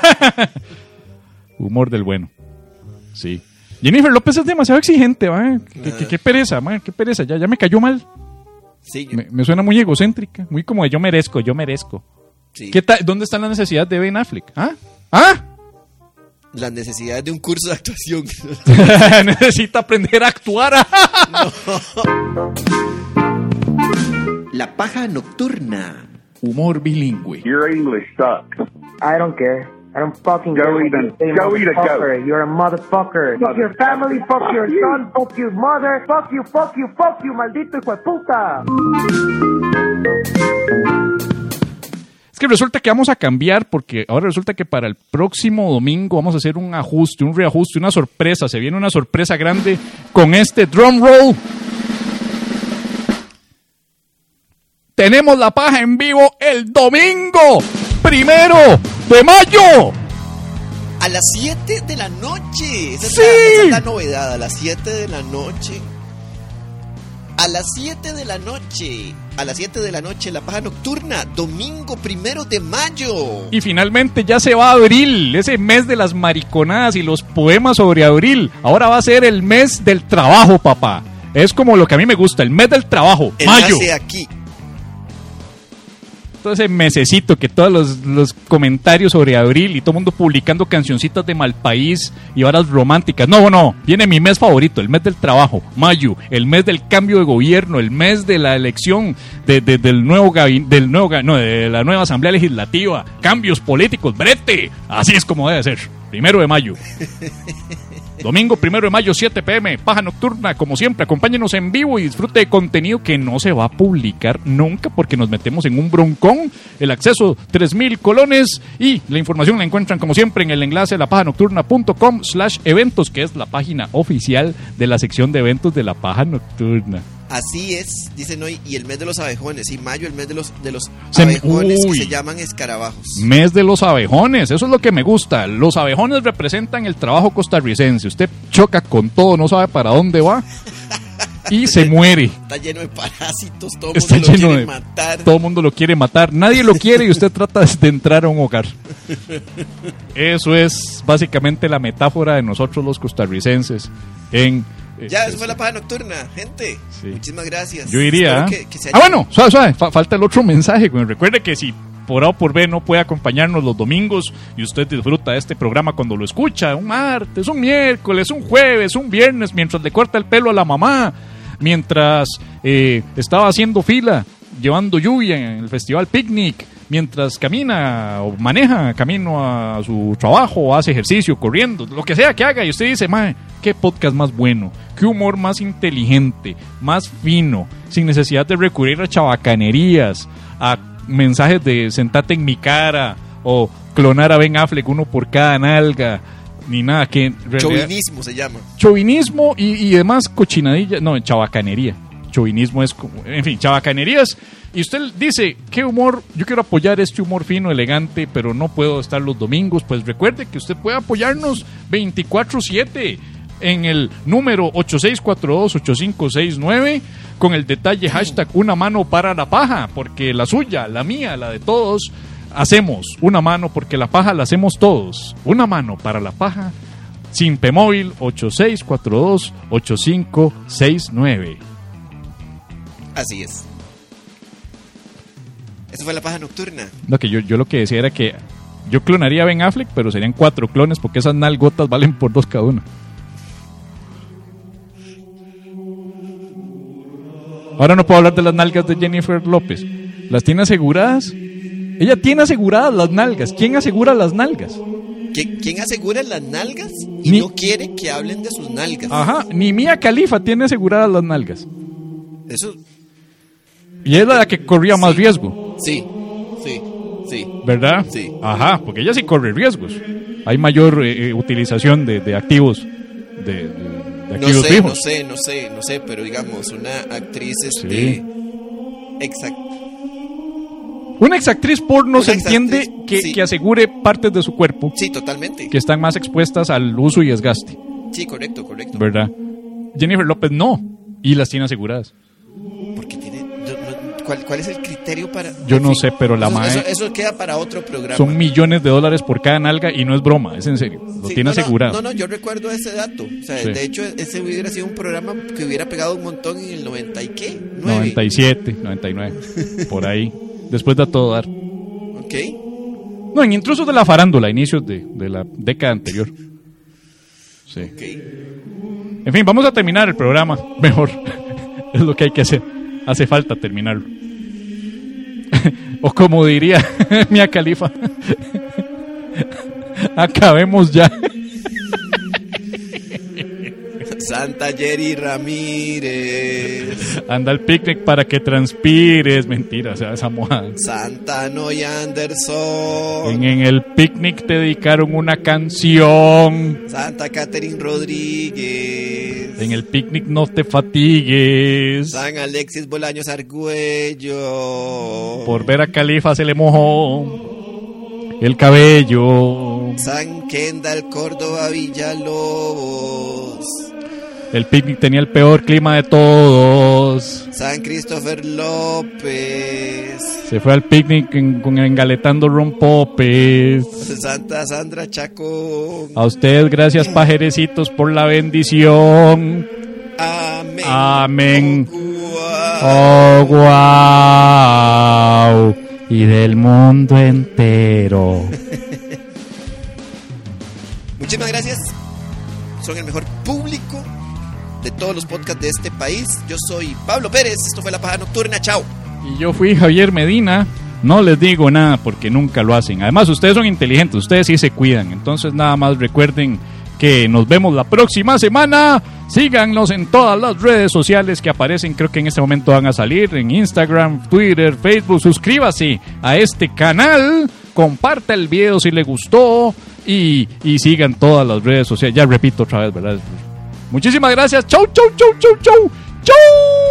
Humor del bueno. Sí. Jennifer López es demasiado exigente, ¿va? ¿Qué, Ah. qué- qué pereza, ma, qué pereza. Ya, ya me cayó mal. Sí, Me, me suena muy egocéntrica. Muy como de yo merezco, yo merezco. sí. ¿Qué tal? ¿Dónde está la necesidad de Ben Affleck? ¿Ah? ¿Ah? La necesidad de un curso de actuación. Necesita aprender a actuar. La paja nocturna. Humor bilingüe. Your English sucks. I don't care. I don't fucking Go care eat what a- you say, go eat a goat. motherfucker. You're a motherfucker. Fuck your family, fuck your son, fuck your mother, fuck you, fuck you, fuck you, maldito hijo de puta. Es que resulta que vamos a cambiar porque ahora resulta que para el próximo domingo vamos a hacer un ajuste, un reajuste, una sorpresa. Se viene una sorpresa grande con este drum roll. Tenemos la paja en vivo el domingo primero de mayo. A las siete de la noche. Esa, ¡Sí! es la, esa es la novedad. A las siete de la noche. A las siete de la noche. A las siete de la noche, La Paja Nocturna. Domingo primero de mayo. Y finalmente ya se va abril, ese mes de las mariconadas y los poemas sobre abril. Ahora va a ser el mes del trabajo, papá. Es como lo que a mí me gusta, el mes del trabajo, El mayo. nace aquí. Todo ese mesecito que todos los, los comentarios sobre abril y todo el mundo publicando cancioncitas de Malpaís y horas románticas. No, no, viene mi mes favorito, el mes del trabajo, mayo, el mes del cambio de gobierno, el mes de la elección de, de, del nuevo gabi- del nuevo ga- no, de la nueva asamblea legislativa, cambios políticos, brete, así es como debe ser, primero de mayo. Domingo primero de mayo, siete pm, Paja Nocturna, como siempre, acompáñenos en vivo y disfrute de contenido que no se va a publicar nunca porque nos metemos en un broncón. El acceso, tres mil colones y la información la encuentran como siempre en el enlace lapajanocturna.com slash eventos, que es la página oficial de la sección de eventos de La Paja Nocturna. Así es, dicen hoy, y el mes de los abejones, y mayo el mes de los, de los Se- abejones uy. que se llaman escarabajos. Mes de los abejones, eso es lo que me gusta. Los abejones representan el trabajo costarricense. Usted choca con todo, no sabe para dónde va y se muere. Está lleno de parásitos, todo el Está mundo lo lleno quiere de... matar. Todo el mundo lo quiere matar. Nadie lo quiere y usted trata de entrar a un hogar. Eso es básicamente la metáfora de nosotros los costarricenses en... eh, Ya, eso fue La Paja Nocturna, gente. Sí. Muchísimas gracias. Yo iría. Espero que- que se Ah, haya- bueno, suave, suave. Fa- falta el otro mensaje, güey. Recuerde que si por A o por B no puede acompañarnos los domingos y usted disfruta de este programa cuando lo escucha, un martes, un miércoles, un jueves, un viernes, mientras le corta el pelo a la mamá, mientras eh, estaba haciendo fila, llevando lluvia en el festival Picnic, mientras camina o maneja camino a su trabajo, o hace ejercicio, corriendo, lo que sea que haga, y usted dice, mae, qué podcast más bueno, qué humor más inteligente, más fino, sin necesidad de recurrir a chabacanerías, a mensajes de sentate en mi cara, o clonar a Ben Affleck uno por cada nalga, ni nada, que en realidad- Chauvinismo se llama. chauvinismo y, y demás cochinadilla, no, chabacanería. Chauvinismo es, como- en fin, chabacanerías. Y usted dice, ¿qué humor? Yo quiero apoyar este humor fino, elegante, pero no puedo estar los domingos. Pues recuerde que usted puede apoyarnos veinticuatro siete en el número ocho seis cuatro dos ocho cinco seis nueve con el detalle hashtag una mano para la paja, porque la suya, la mía, la de todos, hacemos una mano porque la paja la hacemos todos. Una mano para la paja. Sin P-Móvil ocho seis cuatro dos ocho cinco seis nueve. Así es. Eso fue La Paja Nocturna. No, que yo, yo lo que decía era que yo clonaría a Ben Affleck, pero serían cuatro clones porque esas nalgotas valen por dos cada una. Ahora no puedo hablar de las nalgas de Jennifer López. ¿Las tiene aseguradas? Ella tiene aseguradas las nalgas. ¿Quién asegura las nalgas? ¿Qui- ¿Quién asegura las nalgas y Ni- no quiere que hablen de sus nalgas? Ajá, ni Mia Khalifa tiene aseguradas las nalgas. Eso, Y es la que corría más riesgo, sí, sí, sí. ¿verdad? Sí. Ajá, porque ella sí corre riesgos. Hay mayor eh, eh, utilización de, de activos, de, de- de No activos sé, fijos. no sé, no sé, no sé, pero digamos, una actriz, Sí. este... Exact, Una exactriz porno Una se exactriz, entiende que, sí. que asegure partes de su cuerpo sí, totalmente. que están más expuestas al uso y desgaste, Sí, correcto, correcto. ¿verdad? Jennifer López no, y las tiene aseguradas. Porque tiene... no- no- ¿cuál, ¿Cuál es el criterio para...? Yo en no fin, sé, pero la eso, mae- Eso, eso queda para otro programa. Son millones de dólares por cada nalga y no es broma, es en serio, lo Sí, tiene no, no, asegurado. No, no, yo recuerdo ese dato. O sea, Sí. de hecho, ese hubiera sido un programa que hubiera pegado un montón en el noventa y qué, nueve. noventa y siete, noventa y nueve, por ahí, después de a todo dar. Ok. No, en Intrusos de la Farándula, inicios de, de la década anterior. Sí. Ok. En fin, vamos a terminar el programa. Mejor. Es lo que hay que hacer. Hace falta terminarlo. O como diría Mia Khalifa. Acabemos ya. Santa Jerry Ramírez. Anda al picnic para que transpires. Mentira, o sea, esa mojada. Santa Noy Anderson. En, en el picnic te dedicaron una canción. Santa Catherine Rodríguez. En el picnic no te fatigues. San Alexis Bolaños Argüello. Por ver a Khalifa se le mojó el cabello. San Kendall, Córdoba, Villalobos. El picnic tenía el peor clima de todos. San Christopher López. Se fue al picnic en, con engaletando rompopes. Santa Sandra Chacón. A ustedes, gracias pajerecitos por la bendición. Amén. Amén. Oh, Oh, wow. Y del mundo entero. Muchísimas gracias. Son el mejor público de todos los podcasts de este país. Yo soy Pablo Pérez. Esto fue La Paja Nocturna. Chao. Y yo fui Javier Medina. No les digo nada porque nunca lo hacen. Además, ustedes son inteligentes. Ustedes sí se cuidan. Entonces, nada más recuerden que nos vemos la próxima semana. Síganos en todas las redes sociales que aparecen. Creo que en este momento van a salir. En Instagram, Twitter, Facebook. Suscríbase a este canal. Comparta el video si le gustó. Y, y sigan todas las redes sociales. Ya repito otra vez, ¿verdad? Muchísimas gracias. Chau, chau, chau, chau, chau. Chau.